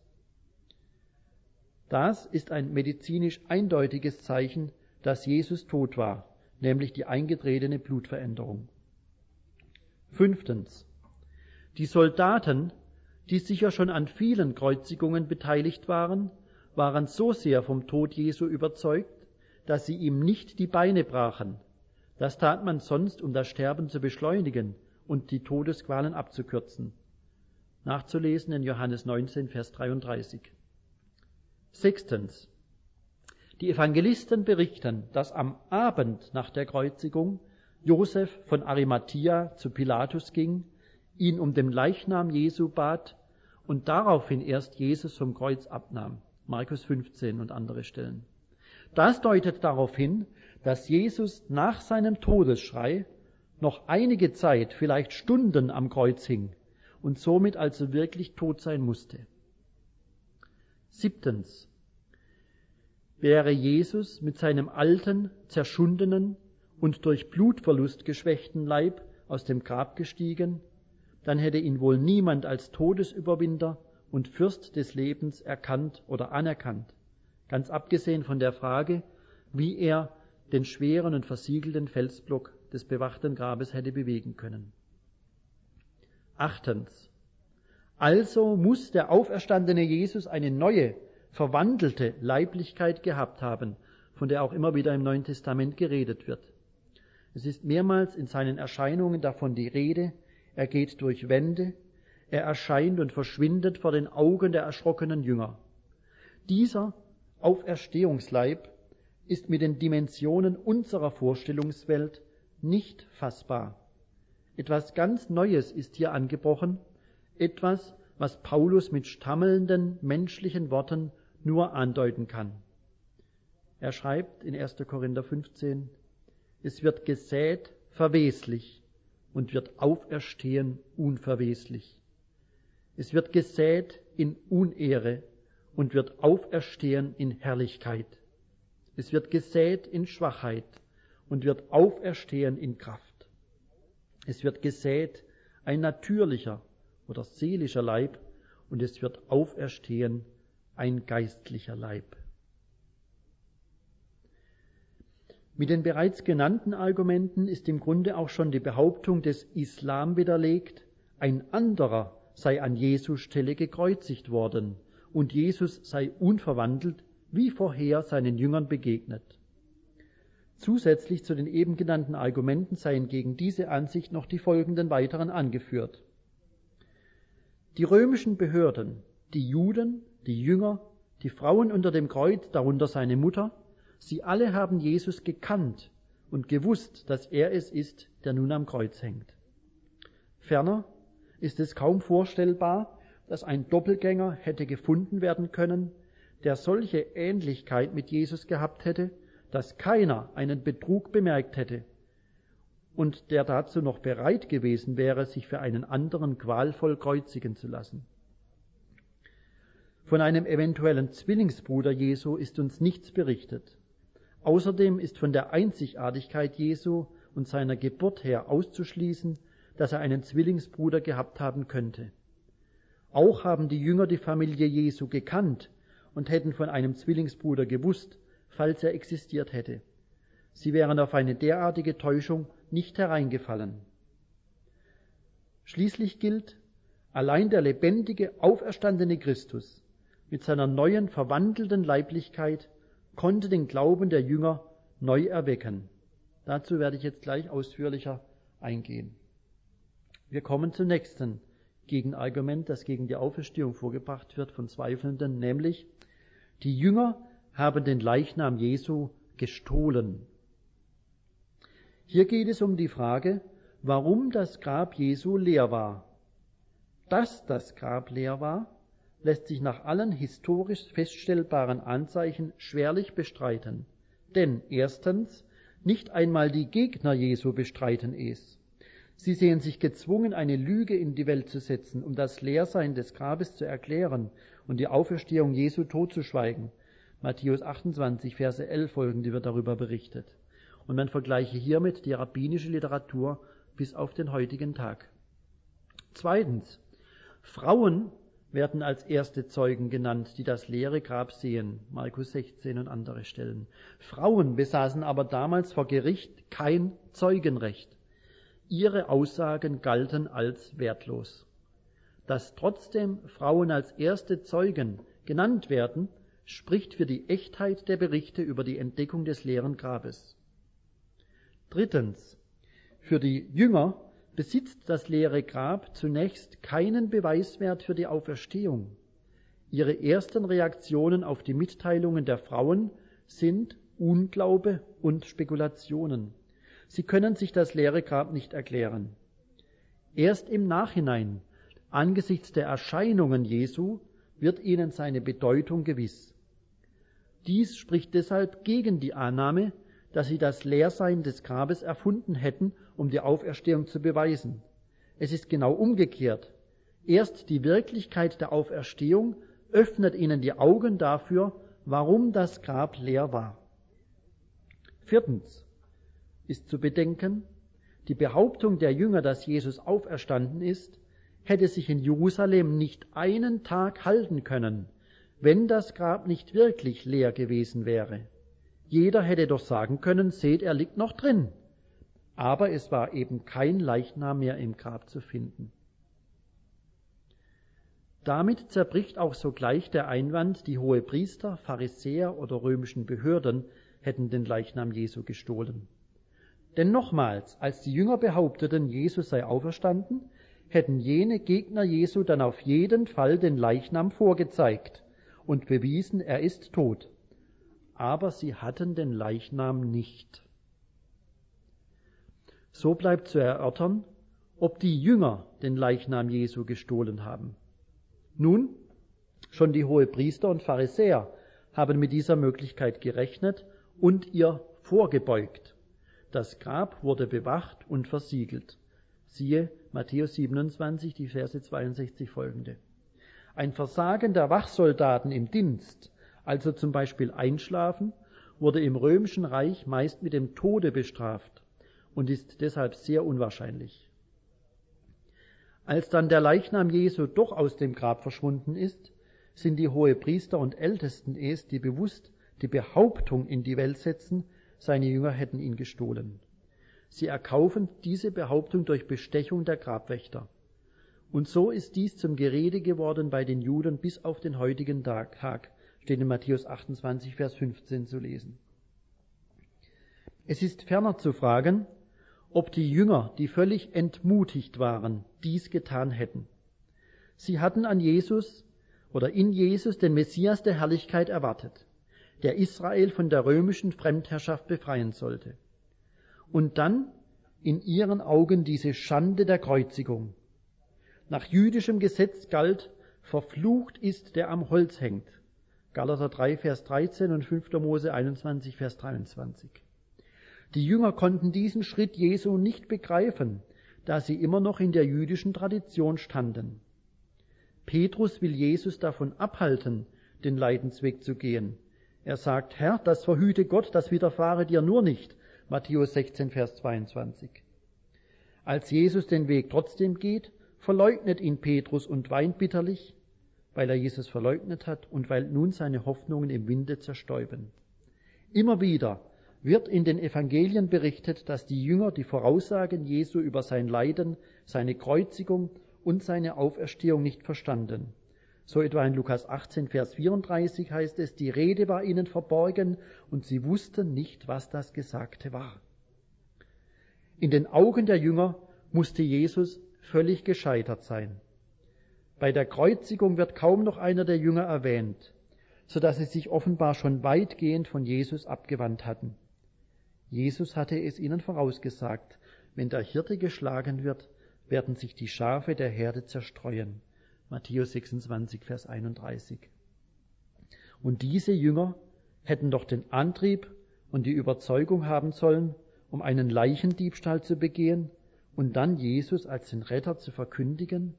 Das ist ein medizinisch eindeutiges Zeichen, dass Jesus tot war, nämlich die eingetretene Blutveränderung. Fünftens. Die Soldaten, die sicher schon an vielen Kreuzigungen beteiligt waren, waren so sehr vom Tod Jesu überzeugt, dass sie ihm nicht die Beine brachen. Das tat man sonst, um das Sterben zu beschleunigen und die Todesqualen abzukürzen. Nachzulesen in Johannes neunzehn, Vers dreiunddreißig. Sechstens. Die Evangelisten berichten, dass am Abend nach der Kreuzigung Josef von Arimathia zu Pilatus ging, ihn um den Leichnam Jesu bat und daraufhin erst Jesus vom Kreuz abnahm. Markus fünfzehn und andere Stellen. Das deutet darauf hin, dass Jesus nach seinem Todesschrei noch einige Zeit, vielleicht Stunden am Kreuz hing und somit also wirklich tot sein musste. Siebtens. Wäre Jesus mit seinem alten, zerschundenen und durch Blutverlust geschwächten Leib aus dem Grab gestiegen, dann hätte ihn wohl niemand als Todesüberwinder und Fürst des Lebens erkannt oder anerkannt. ganz abgesehen von der Frage, wie er den schweren und versiegelten Felsblock des bewachten Grabes hätte bewegen können. Achtens. Also muss der auferstandene Jesus eine neue, verwandelte Leiblichkeit gehabt haben, von der auch immer wieder im Neuen Testament geredet wird. Es ist mehrmals in seinen Erscheinungen davon die Rede, er geht durch Wände, er erscheint und verschwindet vor den Augen der erschrockenen Jünger. Dieser Auferstehungsleib ist mit den Dimensionen unserer Vorstellungswelt nicht fassbar. Etwas ganz Neues ist hier angebrochen, etwas, was Paulus mit stammelnden menschlichen Worten nur andeuten kann. Er schreibt in erster Korinther fünfzehn, es wird gesät verweslich und wird auferstehen unverweslich. Es wird gesät in Unehre und wird auferstehen in Herrlichkeit. Es wird gesät in Schwachheit und wird auferstehen in Kraft. Es wird gesät ein natürlicher oder seelischer Leib und es wird auferstehen ein geistlicher Leib. Mit den bereits genannten Argumenten ist im Grunde auch schon die Behauptung des Islam widerlegt, ein anderer sei an Jesu Stelle gekreuzigt worden und Jesus sei unverwandelt wie vorher seinen Jüngern begegnet. Zusätzlich zu den eben genannten Argumenten seien gegen diese Ansicht noch die folgenden weiteren angeführt. Die römischen Behörden, die Juden, die Jünger, die Frauen unter dem Kreuz, darunter seine Mutter, sie alle haben Jesus gekannt und gewusst, dass er es ist, der nun am Kreuz hängt. Ferner ist es kaum vorstellbar, dass ein Doppelgänger hätte gefunden werden können, der solche Ähnlichkeit mit Jesus gehabt hätte, dass keiner einen Betrug bemerkt hätte und der dazu noch bereit gewesen wäre, sich für einen anderen qualvoll kreuzigen zu lassen. Von einem eventuellen Zwillingsbruder Jesu ist uns nichts berichtet. Außerdem ist von der Einzigartigkeit Jesu und seiner Geburt her auszuschließen, dass er einen Zwillingsbruder gehabt haben könnte. Auch haben die Jünger die Familie Jesu gekannt und hätten von einem Zwillingsbruder gewusst, falls er existiert hätte. Sie wären auf eine derartige Täuschung nicht hereingefallen. Schließlich gilt, allein der lebendige, auferstandene Christus mit seiner neuen, verwandelten Leiblichkeit konnte den Glauben der Jünger neu erwecken. Dazu werde ich jetzt gleich ausführlicher eingehen. Wir kommen zum nächsten Gegenargument, das gegen die Auferstehung vorgebracht wird von Zweifelnden, nämlich die Jünger haben den Leichnam Jesu gestohlen. Hier geht es um die Frage, warum das Grab Jesu leer war. Dass das Grab leer war, lässt sich nach allen historisch feststellbaren Anzeichen schwerlich bestreiten. Denn erstens, nicht einmal die Gegner Jesu bestreiten es. Sie sehen sich gezwungen, eine Lüge in die Welt zu setzen, um das Leersein des Grabes zu erklären und die Auferstehung Jesu totzuschweigen. Matthäus achtundzwanzig, Verse elf folgende wird darüber berichtet. Und man vergleiche hiermit die rabbinische Literatur bis auf den heutigen Tag. Zweitens, Frauen werden als erste Zeugen genannt, die das leere Grab sehen. Markus sechzehn und andere Stellen. Frauen besaßen aber damals vor Gericht kein Zeugenrecht. Ihre Aussagen galten als wertlos. Dass trotzdem Frauen als erste Zeugen genannt werden, spricht für die Echtheit der Berichte über die Entdeckung des leeren Grabes. Drittens, für die Jünger besitzt das leere Grab zunächst keinen Beweiswert für die Auferstehung. Ihre ersten Reaktionen auf die Mitteilungen der Frauen sind Unglaube und Spekulationen. Sie können sich das leere Grab nicht erklären. Erst im Nachhinein, angesichts der Erscheinungen Jesu, wird ihnen seine Bedeutung gewiss. Dies spricht deshalb gegen die Annahme, dass sie das Leersein des Grabes erfunden hätten, um die Auferstehung zu beweisen. Es ist genau umgekehrt. Erst die Wirklichkeit der Auferstehung öffnet ihnen die Augen dafür, warum das Grab leer war. Viertens ist zu bedenken, die Behauptung der Jünger, dass Jesus auferstanden ist, hätte sich in Jerusalem nicht einen Tag halten können, wenn das Grab nicht wirklich leer gewesen wäre. Jeder hätte doch sagen können, seht, er liegt noch drin. Aber es war eben kein Leichnam mehr im Grab zu finden. Damit zerbricht auch sogleich der Einwand, die Hohepriester, Pharisäer oder römischen Behörden hätten den Leichnam Jesu gestohlen. Denn nochmals, als die Jünger behaupteten, Jesus sei auferstanden, hätten jene Gegner Jesu dann auf jeden Fall den Leichnam vorgezeigt und bewiesen, er ist tot. Aber sie hatten den Leichnam nicht. So bleibt zu erörtern, ob die Jünger den Leichnam Jesu gestohlen haben. Nun, schon die Hohepriester und Pharisäer haben mit dieser Möglichkeit gerechnet und ihr vorgebeugt. Das Grab wurde bewacht und versiegelt. Siehe Matthäus siebenundzwanzig, die Verse zweiundsechzig folgende. Ein Versagen der Wachsoldaten im Dienst, also zum Beispiel Einschlafen, wurde im Römischen Reich meist mit dem Tode bestraft und ist deshalb sehr unwahrscheinlich. Als dann der Leichnam Jesu doch aus dem Grab verschwunden ist, sind die Hohepriester und Ältesten es, die bewusst die Behauptung in die Welt setzen, seine Jünger hätten ihn gestohlen. Sie erkaufen diese Behauptung durch Bestechung der Grabwächter. Und so ist dies zum Gerede geworden bei den Juden bis auf den heutigen Tag, steht in Matthäus achtundzwanzig, Vers fünfzehn zu lesen. Es ist ferner zu fragen, ob die Jünger, die völlig entmutigt waren, dies getan hätten. Sie hatten an Jesus oder in Jesus den Messias der Herrlichkeit erwartet, der Israel von der römischen Fremdherrschaft befreien sollte. Und dann in ihren Augen diese Schande der Kreuzigung. Nach jüdischem Gesetz galt, verflucht ist, der am Holz hängt. Galater drei, Vers dreizehn und fünfter Mose einundzwanzig, Vers dreiundzwanzig. Die Jünger konnten diesen Schritt Jesu nicht begreifen, da sie immer noch in der jüdischen Tradition standen. Petrus will Jesus davon abhalten, den Leidensweg zu gehen. Er sagt, Herr, das verhüte Gott, das widerfahre dir nur nicht. Matthäus sechzehn, Vers zweiundzwanzig. Als Jesus den Weg trotzdem geht, verleugnet ihn Petrus und weint bitterlich, weil er Jesus verleugnet hat und weil nun seine Hoffnungen im Winde zerstäuben. Immer wieder wird in den Evangelien berichtet, dass die Jünger die Voraussagen Jesu über sein Leiden, seine Kreuzigung und seine Auferstehung nicht verstanden. So etwa in Lukas achtzehn, Vers vierunddreißig heißt es, die Rede war ihnen verborgen und sie wussten nicht, was das Gesagte war. In den Augen der Jünger musste Jesus völlig gescheitert sein. Bei der Kreuzigung wird kaum noch einer der Jünger erwähnt, so dass sie sich offenbar schon weitgehend von Jesus abgewandt hatten. Jesus hatte es ihnen vorausgesagt, wenn der Hirte geschlagen wird, werden sich die Schafe der Herde zerstreuen. Matthäus sechsundzwanzig, Vers einunddreißig. Und diese Jünger hätten doch den Antrieb und die Überzeugung haben sollen, um einen Leichendiebstahl zu begehen und dann Jesus als den Retter zu verkündigen?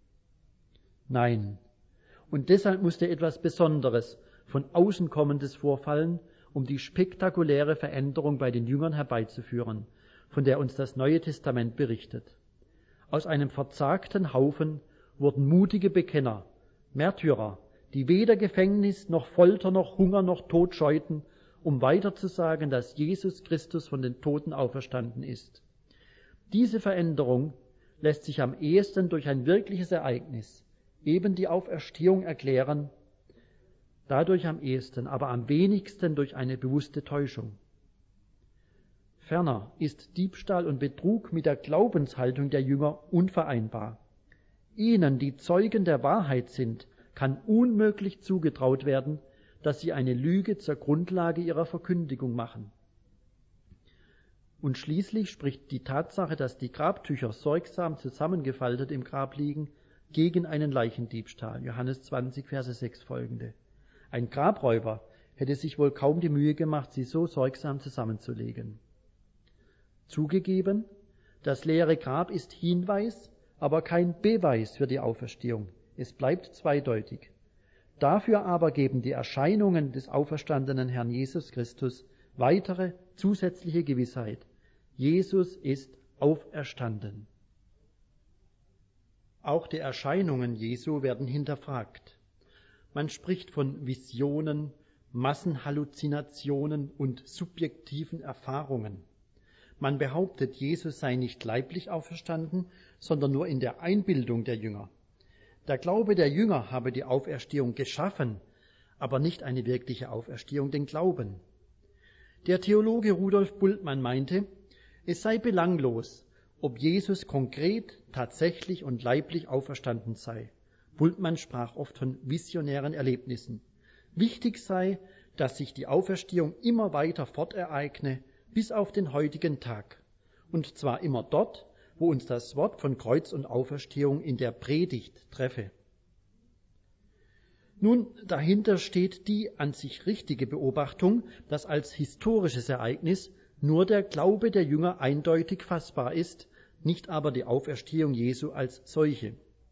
Nein. Und deshalb musste etwas Besonderes, von außen kommendes vorfallen, um die spektakuläre Veränderung bei den Jüngern herbeizuführen, von der uns das Neue Testament berichtet. Aus einem verzagten Haufen wurden mutige Bekenner, Märtyrer, die weder Gefängnis noch Folter noch Hunger noch Tod scheuten, um weiterzusagen, dass Jesus Christus von den Toten auferstanden ist. Diese Veränderung lässt sich am ehesten durch ein wirkliches Ereignis, eben die Auferstehung, erklären, dadurch am ehesten, aber am wenigsten durch eine bewusste Täuschung. Ferner ist Diebstahl und Betrug mit der Glaubenshaltung der Jünger unvereinbar. Ihnen, die Zeugen der Wahrheit sind, kann unmöglich zugetraut werden, dass sie eine Lüge zur Grundlage ihrer Verkündigung machen. Und schließlich spricht die Tatsache, dass die Grabtücher sorgsam zusammengefaltet im Grab liegen, gegen einen Leichendiebstahl. Johannes zwanzig, Verse sechs folgende. Ein Grabräuber hätte sich wohl kaum die Mühe gemacht, sie so sorgsam zusammenzulegen. Zugegeben, das leere Grab ist Hinweis, aber kein Beweis für die Auferstehung. Es bleibt zweideutig. Dafür aber geben die Erscheinungen des auferstandenen Herrn Jesus Christus weitere zusätzliche Gewissheit. Jesus ist auferstanden. Auch die Erscheinungen Jesu werden hinterfragt. Man spricht von Visionen, Massenhalluzinationen und subjektiven Erfahrungen. Man behauptet, Jesus sei nicht leiblich auferstanden, sondern nur in der Einbildung der Jünger. Der Glaube der Jünger habe die Auferstehung geschaffen, aber nicht eine wirkliche Auferstehung, den Glauben. Der Theologe Rudolf Bultmann meinte, es sei belanglos, ob Jesus konkret, tatsächlich und leiblich auferstanden sei. Bultmann sprach oft von visionären Erlebnissen. Wichtig sei, dass sich die Auferstehung immer weiter fortereigne, bis auf den heutigen Tag. Und zwar immer dort, wo uns das Wort von Kreuz und Auferstehung in der Predigt treffe. Nun, dahinter steht die an sich richtige Beobachtung, dass als historisches Ereignis nur der Glaube der Jünger eindeutig fassbar ist, nicht aber die Auferstehung Jesu als solche.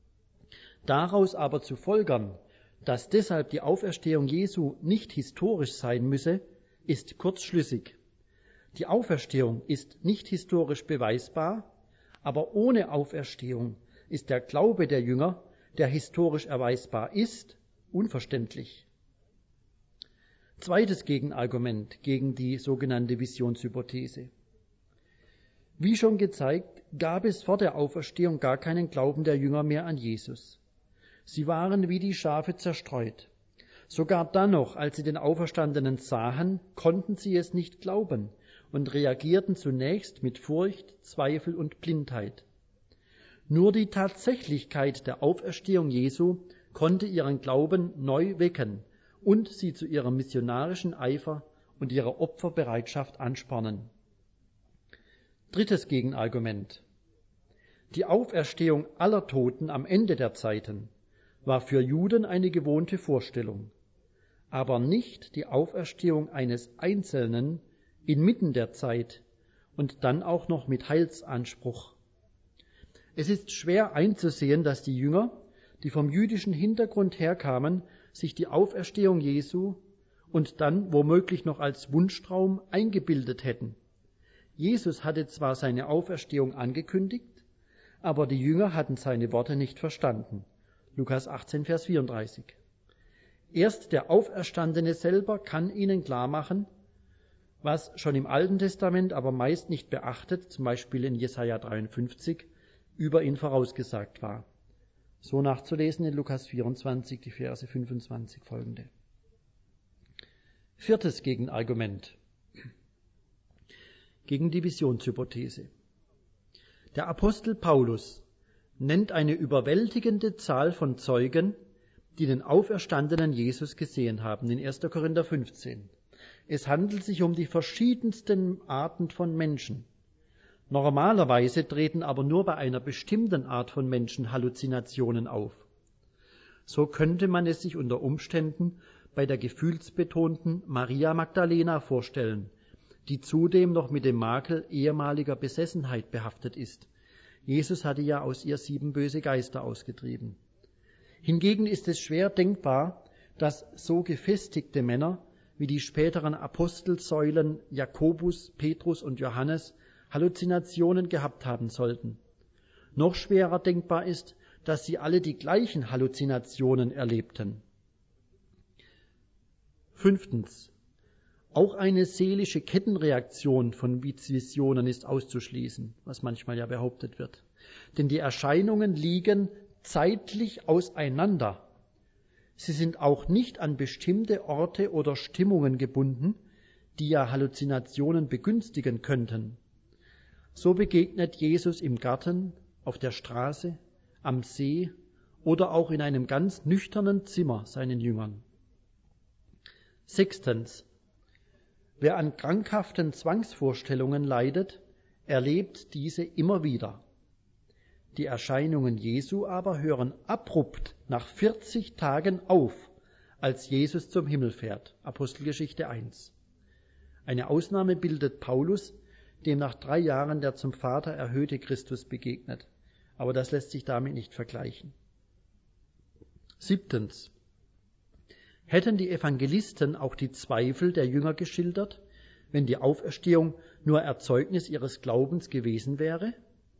Daraus aber zu folgern, dass deshalb die Auferstehung Jesu nicht historisch sein müsse, ist kurzschlüssig. Die Auferstehung ist nicht historisch beweisbar, aber ohne Auferstehung ist der Glaube der Jünger, der historisch erweisbar ist, unverständlich. Zweites Gegenargument gegen die sogenannte Visionshypothese. Wie schon gezeigt, gab es vor der Auferstehung gar keinen Glauben der Jünger mehr an Jesus. Sie waren wie die Schafe zerstreut. Sogar dann noch, als sie den Auferstandenen sahen, konnten sie es nicht glauben und reagierten zunächst mit Furcht, Zweifel und Blindheit. Nur die Tatsächlichkeit der Auferstehung Jesu konnte ihren Glauben neu wecken und sie zu ihrem missionarischen Eifer und ihrer Opferbereitschaft anspornen. Drittes Gegenargument. Die Auferstehung aller Toten am Ende der Zeiten war für Juden eine gewohnte Vorstellung, aber nicht die Auferstehung eines Einzelnen inmitten der Zeit und dann auch noch mit Heilsanspruch. Es ist schwer einzusehen, dass die Jünger, die vom jüdischen Hintergrund herkamen, sich die Auferstehung Jesu und dann womöglich noch als Wunschtraum eingebildet hätten. Jesus hatte zwar seine Auferstehung angekündigt, aber die Jünger hatten seine Worte nicht verstanden. Lukas achtzehn, Vers vierunddreißig. Erst der Auferstandene selber kann ihnen klarmachen, was schon im Alten Testament, aber meist nicht beachtet, zum Beispiel in Jesaja dreiundfünfzig, über ihn vorausgesagt war. So nachzulesen in Lukas vierundzwanzig, die Verse fünfundzwanzig folgende. Viertes Gegenargument gegen die Visionshypothese. Der Apostel Paulus nennt eine überwältigende Zahl von Zeugen, die den auferstandenen Jesus gesehen haben, in erster Korinther fünfzehn. Es handelt sich um die verschiedensten Arten von Menschen. Normalerweise treten aber nur bei einer bestimmten Art von Menschen Halluzinationen auf. So könnte man es sich unter Umständen bei der gefühlsbetonten Maria Magdalena vorstellen, die zudem noch mit dem Makel ehemaliger Besessenheit behaftet ist. Jesus hatte ja aus ihr sieben böse Geister ausgetrieben. Hingegen ist es schwer denkbar, dass so gefestigte Männer wie die späteren Apostelsäulen Jakobus, Petrus und Johannes Halluzinationen gehabt haben sollten. Noch schwerer denkbar ist, dass sie alle die gleichen Halluzinationen erlebten. Fünftens. Auch eine seelische Kettenreaktion von Visionen ist auszuschließen, was manchmal ja behauptet wird. Denn die Erscheinungen liegen zeitlich auseinander. Sie sind auch nicht an bestimmte Orte oder Stimmungen gebunden, die ja Halluzinationen begünstigen könnten. So begegnet Jesus im Garten, auf der Straße, am See oder auch in einem ganz nüchternen Zimmer seinen Jüngern. Sechstens. Wer an krankhaften Zwangsvorstellungen leidet, erlebt diese immer wieder. Die Erscheinungen Jesu aber hören abrupt nach vierzig Tagen auf, als Jesus zum Himmel fährt. Apostelgeschichte eins. Eine Ausnahme bildet Paulus, dem nach drei Jahren der zum Vater erhöhte Christus begegnet. Aber das lässt sich damit nicht vergleichen. Siebtens. Hätten die Evangelisten auch die Zweifel der Jünger geschildert, wenn die Auferstehung nur Erzeugnis ihres Glaubens gewesen wäre?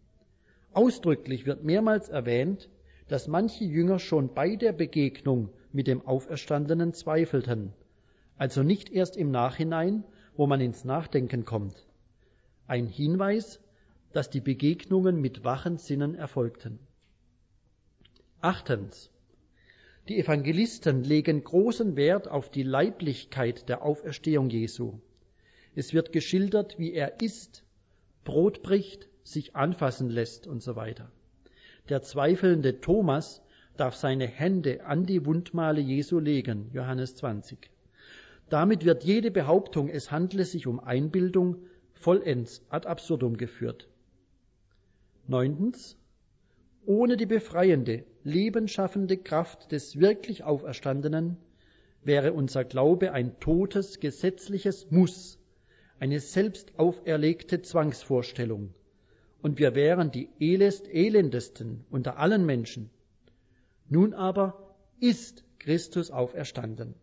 Ausdrücklich wird mehrmals erwähnt, dass manche Jünger schon bei der Begegnung mit dem Auferstandenen zweifelten, also nicht erst im Nachhinein, wo man ins Nachdenken kommt. Ein Hinweis, dass die Begegnungen mit wachen Sinnen erfolgten. Achtens. Die Evangelisten legen großen Wert auf die Leiblichkeit der Auferstehung Jesu. Es wird geschildert, wie er isst, Brot bricht, sich anfassen lässt und so weiter. Der zweifelnde Thomas darf seine Hände an die Wundmale Jesu legen, Johannes zwanzig. Damit wird jede Behauptung, es handle sich um Einbildung, vollends ad absurdum geführt. Neuntens. Ohne die befreiende, lebensschaffende Kraft des wirklich Auferstandenen wäre unser Glaube ein totes, gesetzliches Muss, eine selbst auferlegte Zwangsvorstellung, und wir wären die elend, elendesten unter allen Menschen. Nun aber ist Christus auferstanden.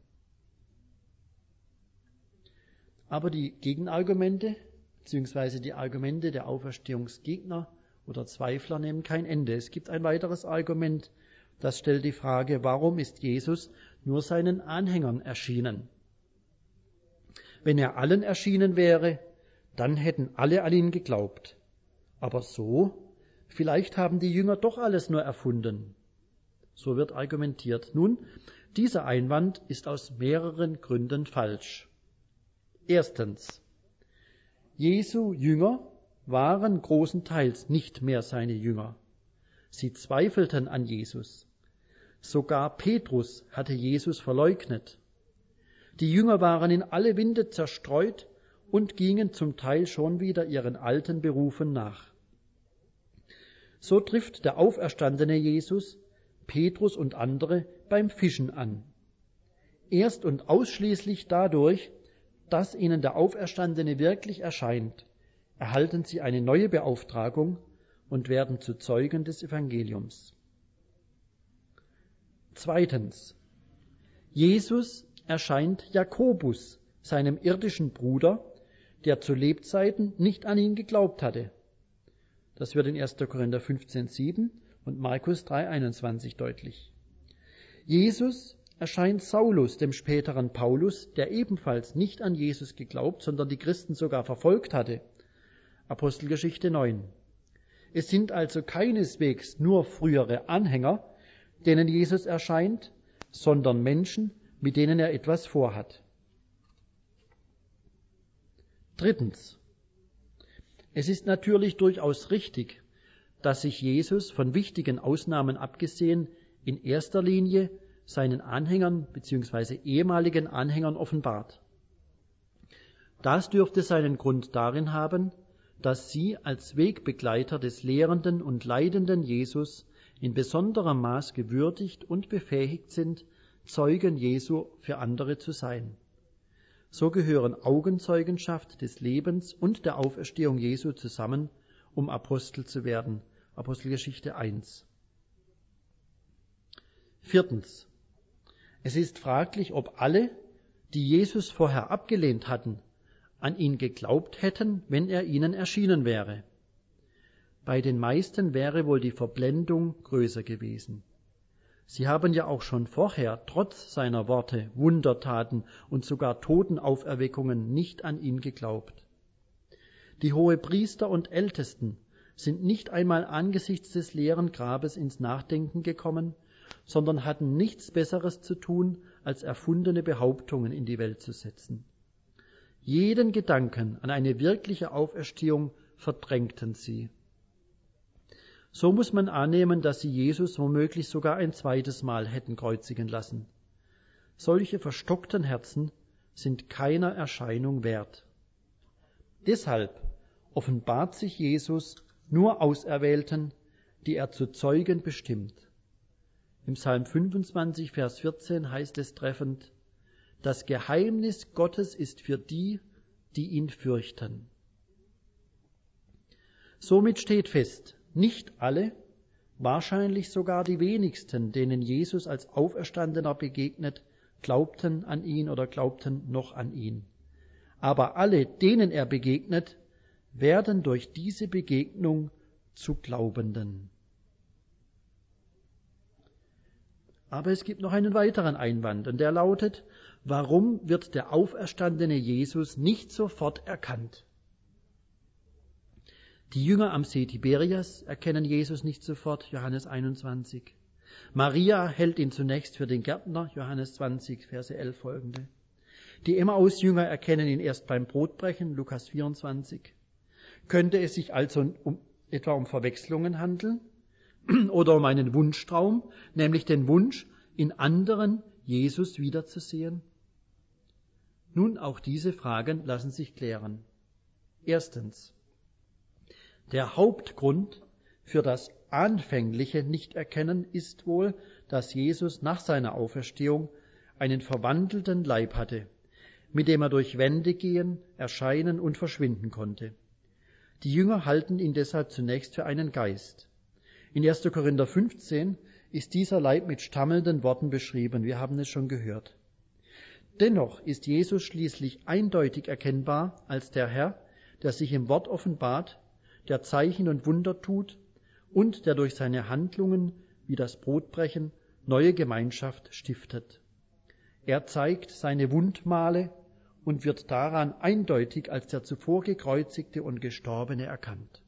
Aber die Gegenargumente, beziehungsweise die Argumente der Auferstehungsgegner oder Zweifler nehmen kein Ende. Es gibt ein weiteres Argument, das stellt die Frage, warum ist Jesus nur seinen Anhängern erschienen? Wenn er allen erschienen wäre, dann hätten alle an ihn geglaubt. Aber so, vielleicht haben die Jünger doch alles nur erfunden. So wird argumentiert. Nun, dieser Einwand ist aus mehreren Gründen falsch. Erstens. Jesu Jünger waren großenteils nicht mehr seine Jünger. Sie zweifelten an Jesus. Sogar Petrus hatte Jesus verleugnet. Die Jünger waren in alle Winde zerstreut und gingen zum Teil schon wieder ihren alten Berufen nach. So trifft der auferstandene Jesus Petrus und andere beim Fischen an. Erst und ausschließlich dadurch, dass ihnen der Auferstandene wirklich erscheint, erhalten sie eine neue Beauftragung und werden zu Zeugen des Evangeliums. Zweitens. Jesus erscheint Jakobus, seinem irdischen Bruder, der zu Lebzeiten nicht an ihn geglaubt hatte. Das wird in erster Korinther fünfzehn sieben und Markus drei einundzwanzig deutlich. Jesus erscheint Saulus, dem späteren Paulus, der ebenfalls nicht an Jesus geglaubt, sondern die Christen sogar verfolgt hatte. Apostelgeschichte neun. Es sind also keineswegs nur frühere Anhänger, denen Jesus erscheint, sondern Menschen, mit denen er etwas vorhat. Drittens. Es ist natürlich durchaus richtig, dass sich Jesus, von wichtigen Ausnahmen abgesehen, in erster Linie seinen Anhängern bzw. ehemaligen Anhängern offenbart. Das dürfte seinen Grund darin haben, dass sie als Wegbegleiter des lehrenden und leidenden Jesus in besonderem Maß gewürdigt und befähigt sind, Zeugen Jesu für andere zu sein. So gehören Augenzeugenschaft des Lebens und der Auferstehung Jesu zusammen, um Apostel zu werden. Apostelgeschichte eins. Viertens. Es ist fraglich, ob alle, die Jesus vorher abgelehnt hatten, an ihn geglaubt hätten, wenn er ihnen erschienen wäre. Bei den meisten wäre wohl die Verblendung größer gewesen. Sie haben ja auch schon vorher, trotz seiner Worte, Wundertaten und sogar Totenauferweckungen nicht an ihn geglaubt. Die Hohepriester und Ältesten sind nicht einmal angesichts des leeren Grabes ins Nachdenken gekommen, sondern hatten nichts Besseres zu tun, als erfundene Behauptungen in die Welt zu setzen. Jeden Gedanken an eine wirkliche Auferstehung verdrängten sie. So muss man annehmen, dass sie Jesus womöglich sogar ein zweites Mal hätten kreuzigen lassen. Solche verstockten Herzen sind keiner Erscheinung wert. Deshalb offenbart sich Jesus nur Auserwählten, die er zu Zeugen bestimmt. Im Psalm fünfundzwanzig, Vers vierzehn heißt es treffend: Das Geheimnis Gottes ist für die, die ihn fürchten. Somit steht fest, nicht alle, wahrscheinlich sogar die wenigsten, denen Jesus als Auferstandener begegnet, glaubten an ihn oder glaubten noch an ihn. Aber alle, denen er begegnet, werden durch diese Begegnung zu Glaubenden. Aber es gibt noch einen weiteren Einwand, und der lautet: Warum wird der auferstandene Jesus nicht sofort erkannt? Die Jünger am See Tiberias erkennen Jesus nicht sofort, Johannes einundzwanzig. Maria hält ihn zunächst für den Gärtner, Johannes zwanzig, Verse elf folgende. Die Emmaus-Jünger erkennen ihn erst beim Brotbrechen, Lukas vierundzwanzig. Könnte es sich also um, etwa um Verwechslungen handeln oder um einen Wunschtraum, nämlich den Wunsch, in anderen Jesus wiederzusehen? Nun, auch diese Fragen lassen sich klären. Erstens: Der Hauptgrund für das anfängliche Nichterkennen ist wohl, dass Jesus nach seiner Auferstehung einen verwandelten Leib hatte, mit dem er durch Wände gehen, erscheinen und verschwinden konnte. Die Jünger halten ihn deshalb zunächst für einen Geist. In erster Korinther fünfzehn ist dieser Leib mit stammelnden Worten beschrieben. Wir haben es schon gehört. Dennoch ist Jesus schließlich eindeutig erkennbar als der Herr, der sich im Wort offenbart, der Zeichen und Wunder tut und der durch seine Handlungen wie das Brotbrechen neue Gemeinschaft stiftet. Er zeigt seine Wundmale und wird daran eindeutig als der zuvor gekreuzigte und Gestorbene erkannt.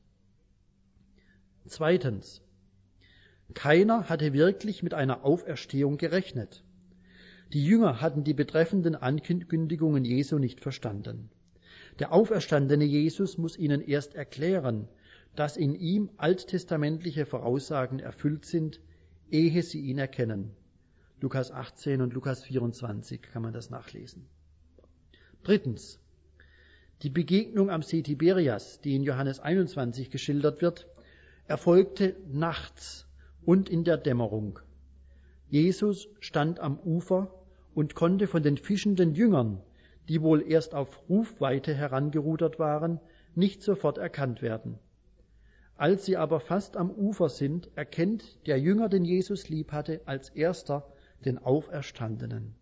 Zweitens: Keiner hatte wirklich mit einer Auferstehung gerechnet. Die Jünger hatten die betreffenden Ankündigungen Jesu nicht verstanden. Der auferstandene Jesus muss ihnen erst erklären, dass in ihm alttestamentliche Voraussagen erfüllt sind, ehe sie ihn erkennen. Lukas achtzehn und Lukas vierundzwanzig kann man das nachlesen. Drittens: Die Begegnung am See Tiberias, die in Johannes einundzwanzig geschildert wird, erfolgte nachts und in der Dämmerung. Jesus stand am Ufer und konnte von den fischenden Jüngern, die wohl erst auf Rufweite herangerudert waren, nicht sofort erkannt werden. Als sie aber fast am Ufer sind, erkennt der Jünger, den Jesus lieb hatte, als erster den Auferstandenen.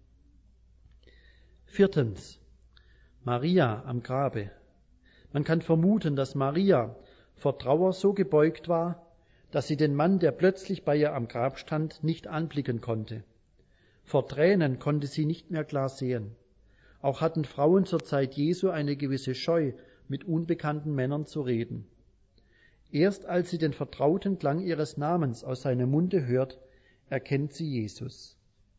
Viertens: Maria am Grabe. Man kann vermuten, dass Maria vor Trauer so gebeugt war, dass sie den Mann, der plötzlich bei ihr am Grab stand, nicht anblicken konnte. Vor Tränen konnte sie nicht mehr klar sehen. Auch hatten Frauen zur Zeit Jesu eine gewisse Scheu, mit unbekannten Männern zu reden. Erst als sie den vertrauten Klang ihres Namens aus seinem Munde hört, erkennt sie Jesus.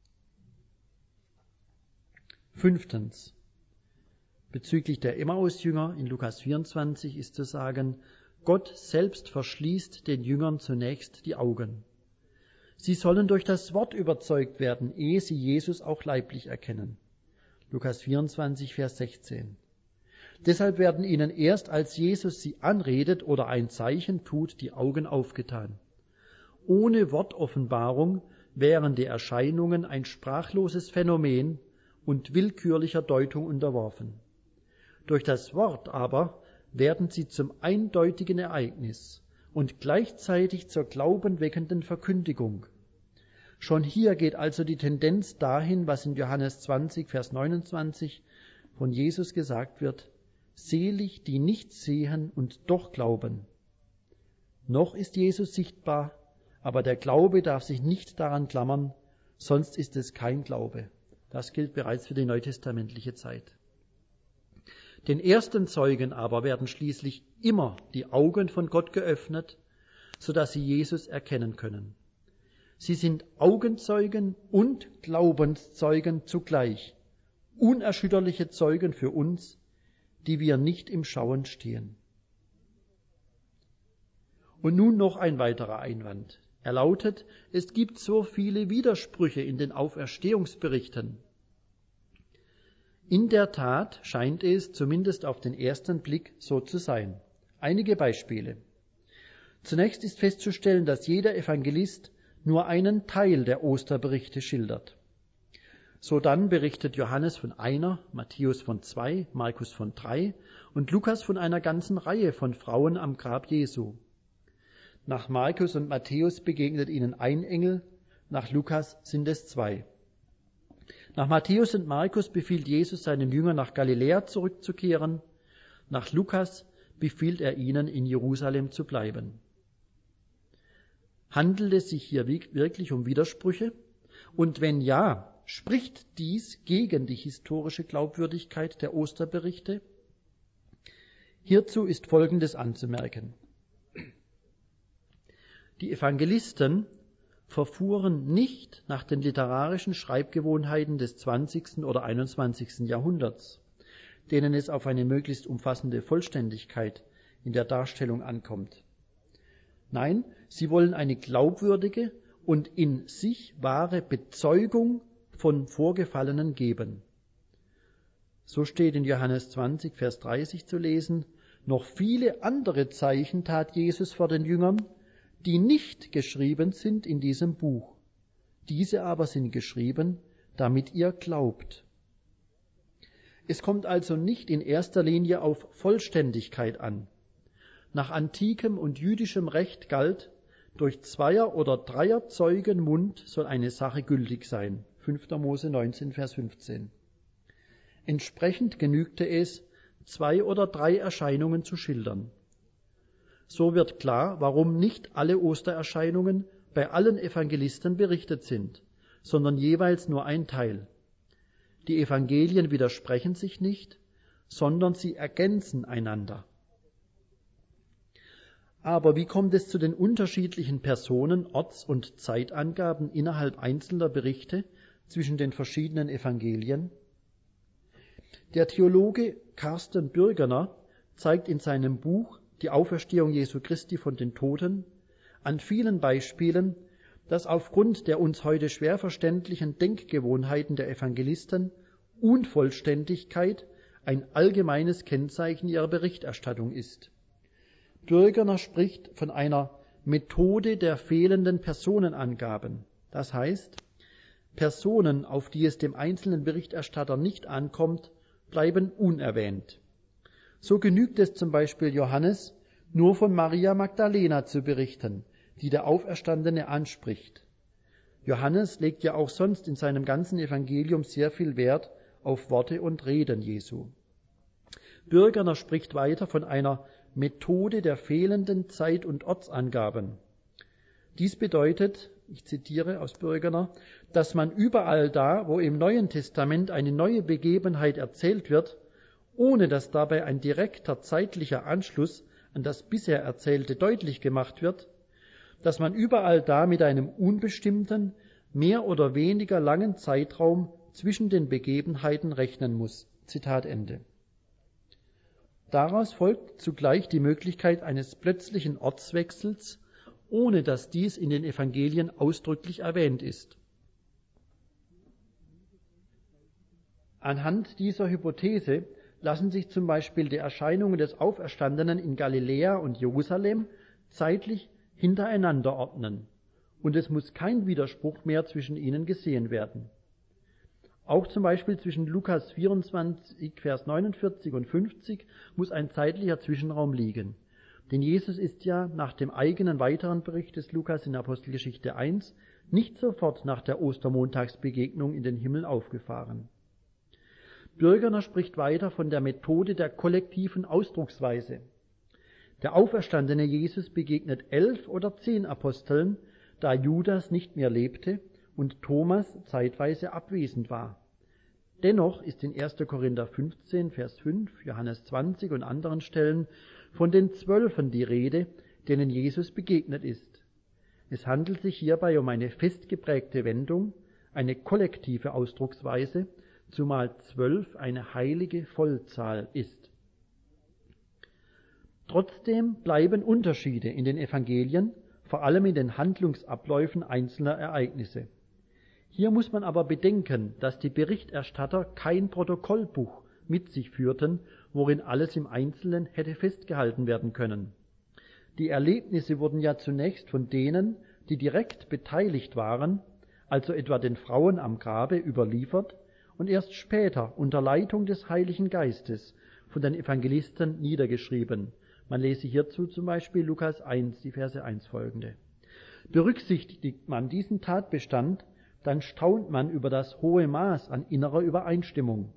Fünftens: Bezüglich der Emmaus-Jünger in Lukas vierundzwanzig ist zu sagen: Gott selbst verschließt den Jüngern zunächst die Augen. Sie sollen durch das Wort überzeugt werden, ehe sie Jesus auch leiblich erkennen. Lukas vierundzwanzig, Vers sechzehn. Deshalb werden ihnen erst, als Jesus sie anredet oder ein Zeichen tut, die Augen aufgetan. Ohne Wortoffenbarung wären die Erscheinungen ein sprachloses Phänomen und willkürlicher Deutung unterworfen. Durch das Wort aber werden sie zum eindeutigen Ereignis und gleichzeitig zur glaubenweckenden Verkündigung. Schon hier geht also die Tendenz dahin, was in Johannes zwanzig, Vers neunundzwanzig von Jesus gesagt wird: Selig, die nicht sehen und doch glauben. Noch ist Jesus sichtbar, aber der Glaube darf sich nicht daran klammern, sonst ist es kein Glaube. Das gilt bereits für die neutestamentliche Zeit. Den ersten Zeugen aber werden schließlich immer die Augen von Gott geöffnet, sodass sie Jesus erkennen können. Sie sind Augenzeugen und Glaubenszeugen zugleich, unerschütterliche Zeugen für uns, die wir nicht im Schauen stehen. Und nun noch ein weiterer Einwand. Er lautet: Es gibt so viele Widersprüche in den Auferstehungsberichten. In der Tat scheint es zumindest auf den ersten Blick so zu sein. Einige Beispiele. Zunächst ist festzustellen, dass jeder Evangelist nur einen Teil der Osterberichte schildert. Sodann berichtet Johannes von einer, Matthäus von zwei, Markus von drei und Lukas von einer ganzen Reihe von Frauen am Grab Jesu. Nach Markus und Matthäus begegnet ihnen ein Engel, nach Lukas sind es zwei. Nach Matthäus und Markus befiehlt Jesus seinen Jüngern, nach Galiläa zurückzukehren. Nach Lukas befiehlt er ihnen, in Jerusalem zu bleiben. Handelt es sich hier wirklich um Widersprüche? Und wenn ja, spricht dies gegen die historische Glaubwürdigkeit der Osterberichte? Hierzu ist Folgendes anzumerken. Die Evangelisten verfuhren nicht nach den literarischen Schreibgewohnheiten des zwanzigsten oder einundzwanzigsten Jahrhunderts, denen es auf eine möglichst umfassende Vollständigkeit in der Darstellung ankommt. Nein, sie wollen eine glaubwürdige und in sich wahre Bezeugung von Vorgefallenen geben. So steht in Johannes zwanzig, Vers dreißig zu lesen: Noch viele andere Zeichen tat Jesus vor den Jüngern, die nicht geschrieben sind in diesem Buch. Diese aber sind geschrieben, damit ihr glaubt. Es kommt also nicht in erster Linie auf Vollständigkeit an. Nach antikem und jüdischem Recht galt, durch Zweier- oder Dreier-Zeugen Mund soll eine Sache gültig sein. fünfter Mose neunzehn, Vers fünfzehn. Entsprechend genügte es, zwei oder drei Erscheinungen zu schildern. So wird klar, warum nicht alle Ostererscheinungen bei allen Evangelisten berichtet sind, sondern jeweils nur ein Teil. Die Evangelien widersprechen sich nicht, sondern sie ergänzen einander. Aber wie kommt es zu den unterschiedlichen Personen-, Orts- und Zeitangaben innerhalb einzelner Berichte zwischen den verschiedenen Evangelien? Der Theologe Carsten Bürgener zeigt in seinem Buch Die Auferstehung Jesu Christi von den Toten an vielen Beispielen, dass aufgrund der uns heute schwer verständlichen Denkgewohnheiten der Evangelisten Unvollständigkeit ein allgemeines Kennzeichen ihrer Berichterstattung ist. Bürgener spricht von einer Methode der fehlenden Personenangaben. Das heißt, Personen, auf die es dem einzelnen Berichterstatter nicht ankommt, bleiben unerwähnt. So genügt es zum Beispiel Johannes, nur von Maria Magdalena zu berichten, die der Auferstandene anspricht. Johannes legt ja auch sonst in seinem ganzen Evangelium sehr viel Wert auf Worte und Reden Jesu. Bürgener spricht weiter von einer Methode der fehlenden Zeit- und Ortsangaben. Dies bedeutet, ich zitiere aus Bürgener, dass man überall da, wo im Neuen Testament eine neue Begebenheit erzählt wird, ohne dass dabei ein direkter zeitlicher Anschluss an das bisher Erzählte deutlich gemacht wird, dass man überall da mit einem unbestimmten, mehr oder weniger langen Zeitraum zwischen den Begebenheiten rechnen muss. Zitat Ende. Daraus folgt zugleich die Möglichkeit eines plötzlichen Ortswechsels, ohne dass dies in den Evangelien ausdrücklich erwähnt ist. Anhand dieser Hypothese lassen sich zum Beispiel die Erscheinungen des Auferstandenen in Galiläa und Jerusalem zeitlich hintereinander ordnen, und es muss kein Widerspruch mehr zwischen ihnen gesehen werden. Auch zum Beispiel zwischen Lukas vierundzwanzig, Vers neunundvierzig und fünfzig muss ein zeitlicher Zwischenraum liegen. Denn Jesus ist ja nach dem eigenen weiteren Bericht des Lukas in Apostelgeschichte eins nicht sofort nach der Ostermontagsbegegnung in den Himmel aufgefahren. Bürgener spricht weiter von der Methode der kollektiven Ausdrucksweise. Der auferstandene Jesus begegnet elf oder zehn Aposteln, da Judas nicht mehr lebte und Thomas zeitweise abwesend war. Dennoch ist in erster Korinther fünfzehn, Vers fünf, Johannes zwanzig und anderen Stellen von den Zwölfen die Rede, denen Jesus begegnet ist. Es handelt sich hierbei um eine festgeprägte Wendung, eine kollektive Ausdrucksweise, zumal zwölf eine heilige Vollzahl ist. Trotzdem bleiben Unterschiede in den Evangelien, vor allem in den Handlungsabläufen einzelner Ereignisse. Hier muss man aber bedenken, dass die Berichterstatter kein Protokollbuch mit sich führten, worin alles im Einzelnen hätte festgehalten werden können. Die Erlebnisse wurden ja zunächst von denen, die direkt beteiligt waren, also etwa den Frauen am Grabe, überliefert und erst später unter Leitung des Heiligen Geistes von den Evangelisten niedergeschrieben. Man lese hierzu zum Beispiel Lukas eins, die Verse eins folgende. Berücksichtigt man diesen Tatbestand, dann staunt man über das hohe Maß an innerer Übereinstimmung.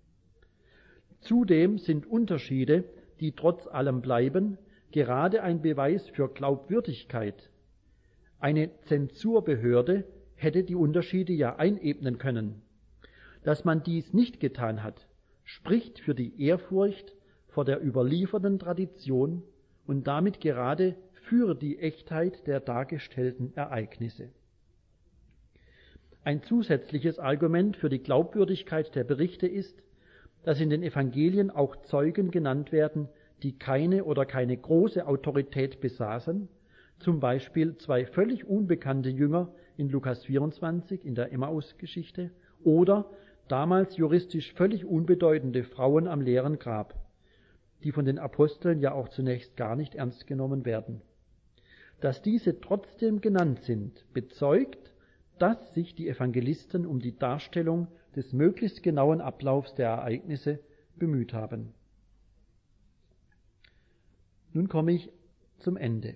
Zudem sind Unterschiede, die trotz allem bleiben, gerade ein Beweis für Glaubwürdigkeit. Eine Zensurbehörde hätte die Unterschiede ja einebnen können. Dass man dies nicht getan hat, spricht für die Ehrfurcht vor der überlieferten Tradition und damit gerade für die Echtheit der dargestellten Ereignisse. Ein zusätzliches Argument für die Glaubwürdigkeit der Berichte ist, dass in den Evangelien auch Zeugen genannt werden, die keine oder keine große Autorität besaßen, zum Beispiel zwei völlig unbekannte Jünger in Lukas vierundzwanzig in der Emmaus-Geschichte oder damals juristisch völlig unbedeutende Frauen am leeren Grab, die von den Aposteln ja auch zunächst gar nicht ernst genommen werden. Dass diese trotzdem genannt sind, bezeugt, dass sich die Evangelisten um die Darstellung des möglichst genauen Ablaufs der Ereignisse bemüht haben. Nun komme ich zum Ende.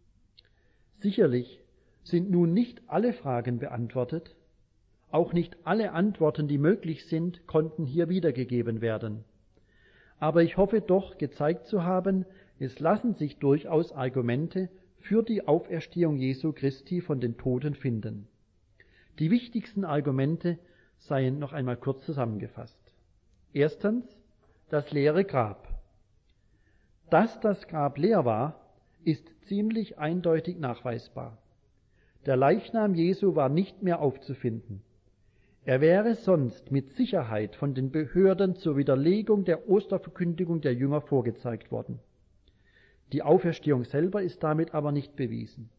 Sicherlich sind nun nicht alle Fragen beantwortet, auch nicht alle Antworten, die möglich sind, konnten hier wiedergegeben werden. Aber ich hoffe doch, gezeigt zu haben, es lassen sich durchaus Argumente für die Auferstehung Jesu Christi von den Toten finden. Die wichtigsten Argumente seien noch einmal kurz zusammengefasst. Erstens, das leere Grab. Dass das Grab leer war, ist ziemlich eindeutig nachweisbar. Der Leichnam Jesu war nicht mehr aufzufinden. Er wäre sonst mit Sicherheit von den Behörden zur Widerlegung der Osterverkündigung der Jünger vorgezeigt worden. Die Auferstehung selber ist damit aber nicht bewiesen.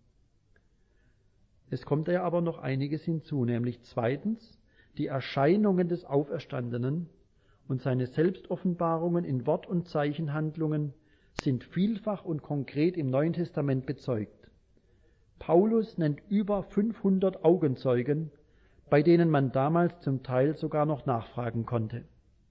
Es kommt ja aber noch einiges hinzu, nämlich zweitens die Erscheinungen des Auferstandenen und seine Selbstoffenbarungen in Wort- und Zeichenhandlungen sind vielfach und konkret im Neuen Testament bezeugt. Paulus nennt über fünfhundert Augenzeugen, bei denen man damals zum Teil sogar noch nachfragen konnte.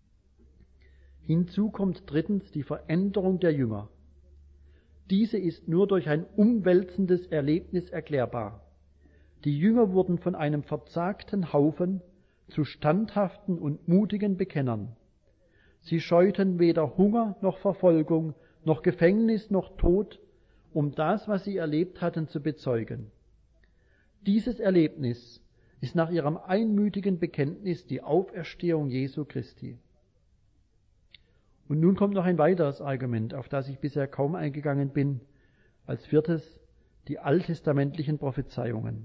Hinzu kommt drittens die Veränderung der Jünger. Diese ist nur durch ein umwälzendes Erlebnis erklärbar. Die Jünger wurden von einem verzagten Haufen zu standhaften und mutigen Bekennern. Sie scheuten weder Hunger noch Verfolgung, noch Gefängnis noch Tod, um das, was sie erlebt hatten, zu bezeugen. Dieses Erlebnis ist nach ihrem einmütigen Bekenntnis die Auferstehung Jesu Christi. Und nun kommt noch ein weiteres Argument, auf das ich bisher kaum eingegangen bin. Als viertes die alttestamentlichen Prophezeiungen.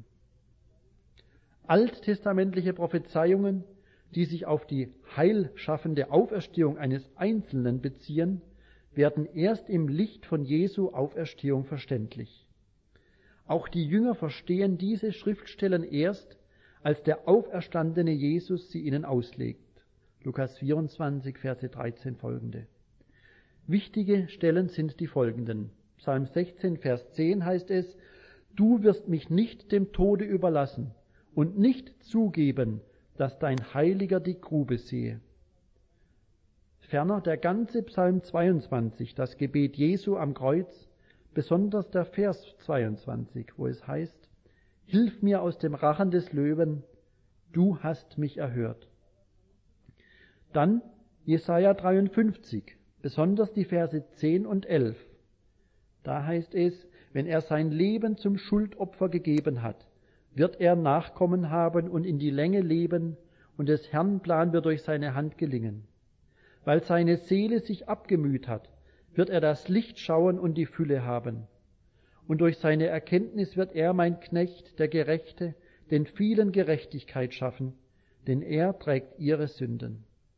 Alttestamentliche Prophezeiungen, die sich auf die heilschaffende Auferstehung eines Einzelnen beziehen, werden erst im Licht von Jesu Auferstehung verständlich. Auch die Jünger verstehen diese Schriftstellen erst, als der auferstandene Jesus sie ihnen auslegt. Lukas vierundzwanzig, Verse dreizehn folgende. Wichtige Stellen sind die folgenden. Psalm sechzehn, Vers zehn heißt es: Du wirst mich nicht dem Tode überlassen und nicht zugeben, dass dein Heiliger die Grube sehe. Ferner der ganze Psalm zweiundzwanzig, das Gebet Jesu am Kreuz, besonders der Vers zweiundzwanzig, wo es heißt: Hilf mir aus dem Rachen des Löwen, du hast mich erhört. Dann Jesaja dreiundfünfzig, besonders die Verse zehn und elf. Da heißt es: Wenn er sein Leben zum Schuldopfer gegeben hat, wird er Nachkommen haben und in die Länge leben, und des Herrn Plan wird durch seine Hand gelingen. Weil seine Seele sich abgemüht hat, wird er das Licht schauen und die Fülle haben. Und durch seine Erkenntnis wird er, mein Knecht, der Gerechte, den vielen Gerechtigkeit schaffen, denn er trägt ihre Sünden.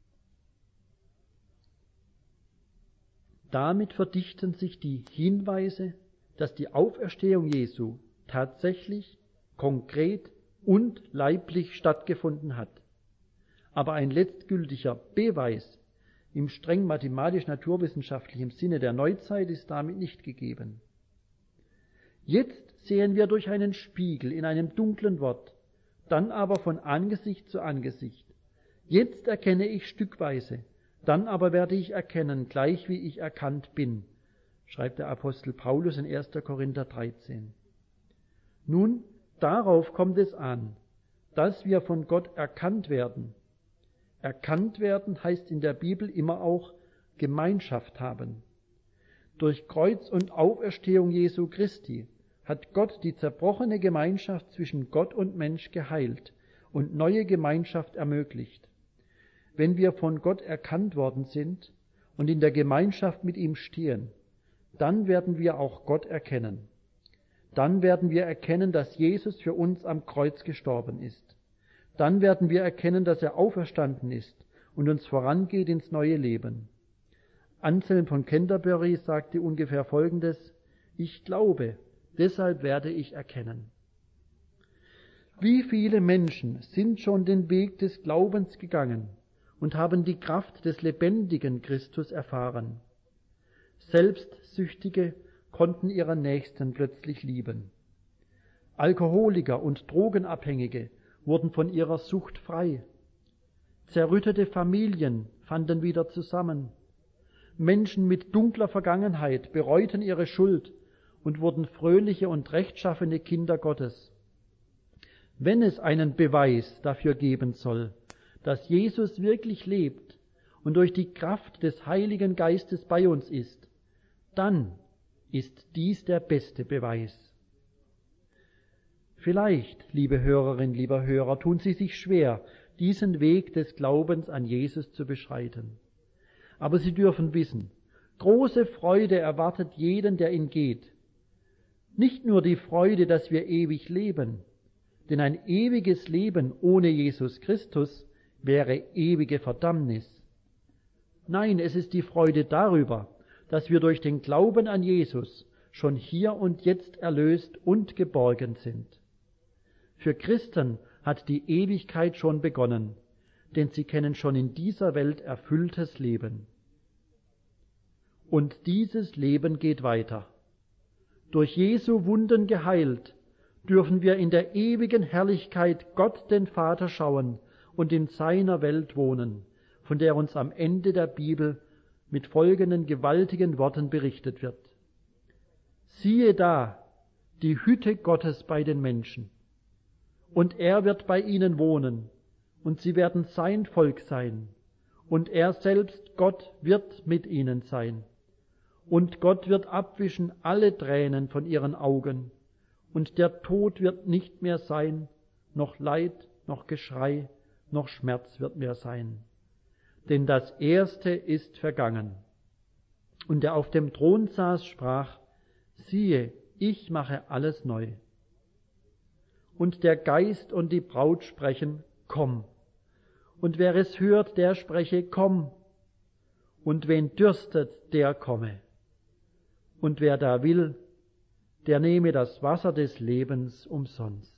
Damit verdichten sich die Hinweise, dass die Auferstehung Jesu tatsächlich, konkret und leiblich stattgefunden hat. Aber ein letztgültiger Beweis im streng mathematisch-naturwissenschaftlichen Sinne der Neuzeit ist damit nicht gegeben. Jetzt sehen wir durch einen Spiegel in einem dunklen Wort, dann aber von Angesicht zu Angesicht. Jetzt erkenne ich stückweise, dann aber werde ich erkennen, gleich wie ich erkannt bin, schreibt der Apostel Paulus in erster Korinther dreizehn. Nun, darauf kommt es an, dass wir von Gott erkannt werden. Erkannt werden heißt in der Bibel immer auch Gemeinschaft haben. Durch Kreuz und Auferstehung Jesu Christi hat Gott die zerbrochene Gemeinschaft zwischen Gott und Mensch geheilt und neue Gemeinschaft ermöglicht. Wenn wir von Gott erkannt worden sind und in der Gemeinschaft mit ihm stehen, dann werden wir auch Gott erkennen. Dann werden wir erkennen, dass Jesus für uns am Kreuz gestorben ist. Dann werden wir erkennen, dass er auferstanden ist und uns vorangeht ins neue Leben. Anselm von Canterbury sagte ungefähr Folgendes: Ich glaube, deshalb werde ich erkennen. Wie viele Menschen sind schon den Weg des Glaubens gegangen und haben die Kraft des lebendigen Christus erfahren. Selbstsüchtige konnten ihren Nächsten plötzlich lieben. Alkoholiker und Drogenabhängige wurden von ihrer Sucht frei. Zerrüttete Familien fanden wieder zusammen. Menschen mit dunkler Vergangenheit bereuten ihre Schuld und wurden fröhliche und rechtschaffene Kinder Gottes. Wenn es einen Beweis dafür geben soll, dass Jesus wirklich lebt und durch die Kraft des Heiligen Geistes bei uns ist, dann ist dies der beste Beweis. Vielleicht, liebe Hörerin, lieber Hörer, tun Sie sich schwer, diesen Weg des Glaubens an Jesus zu beschreiten. Aber Sie dürfen wissen, große Freude erwartet jeden, der ihn geht. Nicht nur die Freude, dass wir ewig leben, denn ein ewiges Leben ohne Jesus Christus wäre ewige Verdammnis. Nein, es ist die Freude darüber, dass wir durch den Glauben an Jesus schon hier und jetzt erlöst und geborgen sind. Für Christen hat die Ewigkeit schon begonnen, denn sie kennen schon in dieser Welt erfülltes Leben. Und dieses Leben geht weiter. Durch Jesu Wunden geheilt, dürfen wir in der ewigen Herrlichkeit Gott den Vater schauen und in seiner Welt wohnen, von der uns am Ende der Bibel mit folgenden gewaltigen Worten berichtet wird. Siehe da, die Hütte Gottes bei den Menschen. Und er wird bei ihnen wohnen, und sie werden sein Volk sein, und er selbst, Gott, wird mit ihnen sein. Und Gott wird abwischen alle Tränen von ihren Augen, und der Tod wird nicht mehr sein, noch Leid, noch Geschrei, noch Schmerz wird mehr sein. Denn das Erste ist vergangen. Und der auf dem Thron saß, sprach: Siehe, ich mache alles neu. Und der Geist und die Braut sprechen: Komm. Und wer es hört, der spreche: Komm. Und wen dürstet, der komme. Und wer da will, der nehme das Wasser des Lebens umsonst.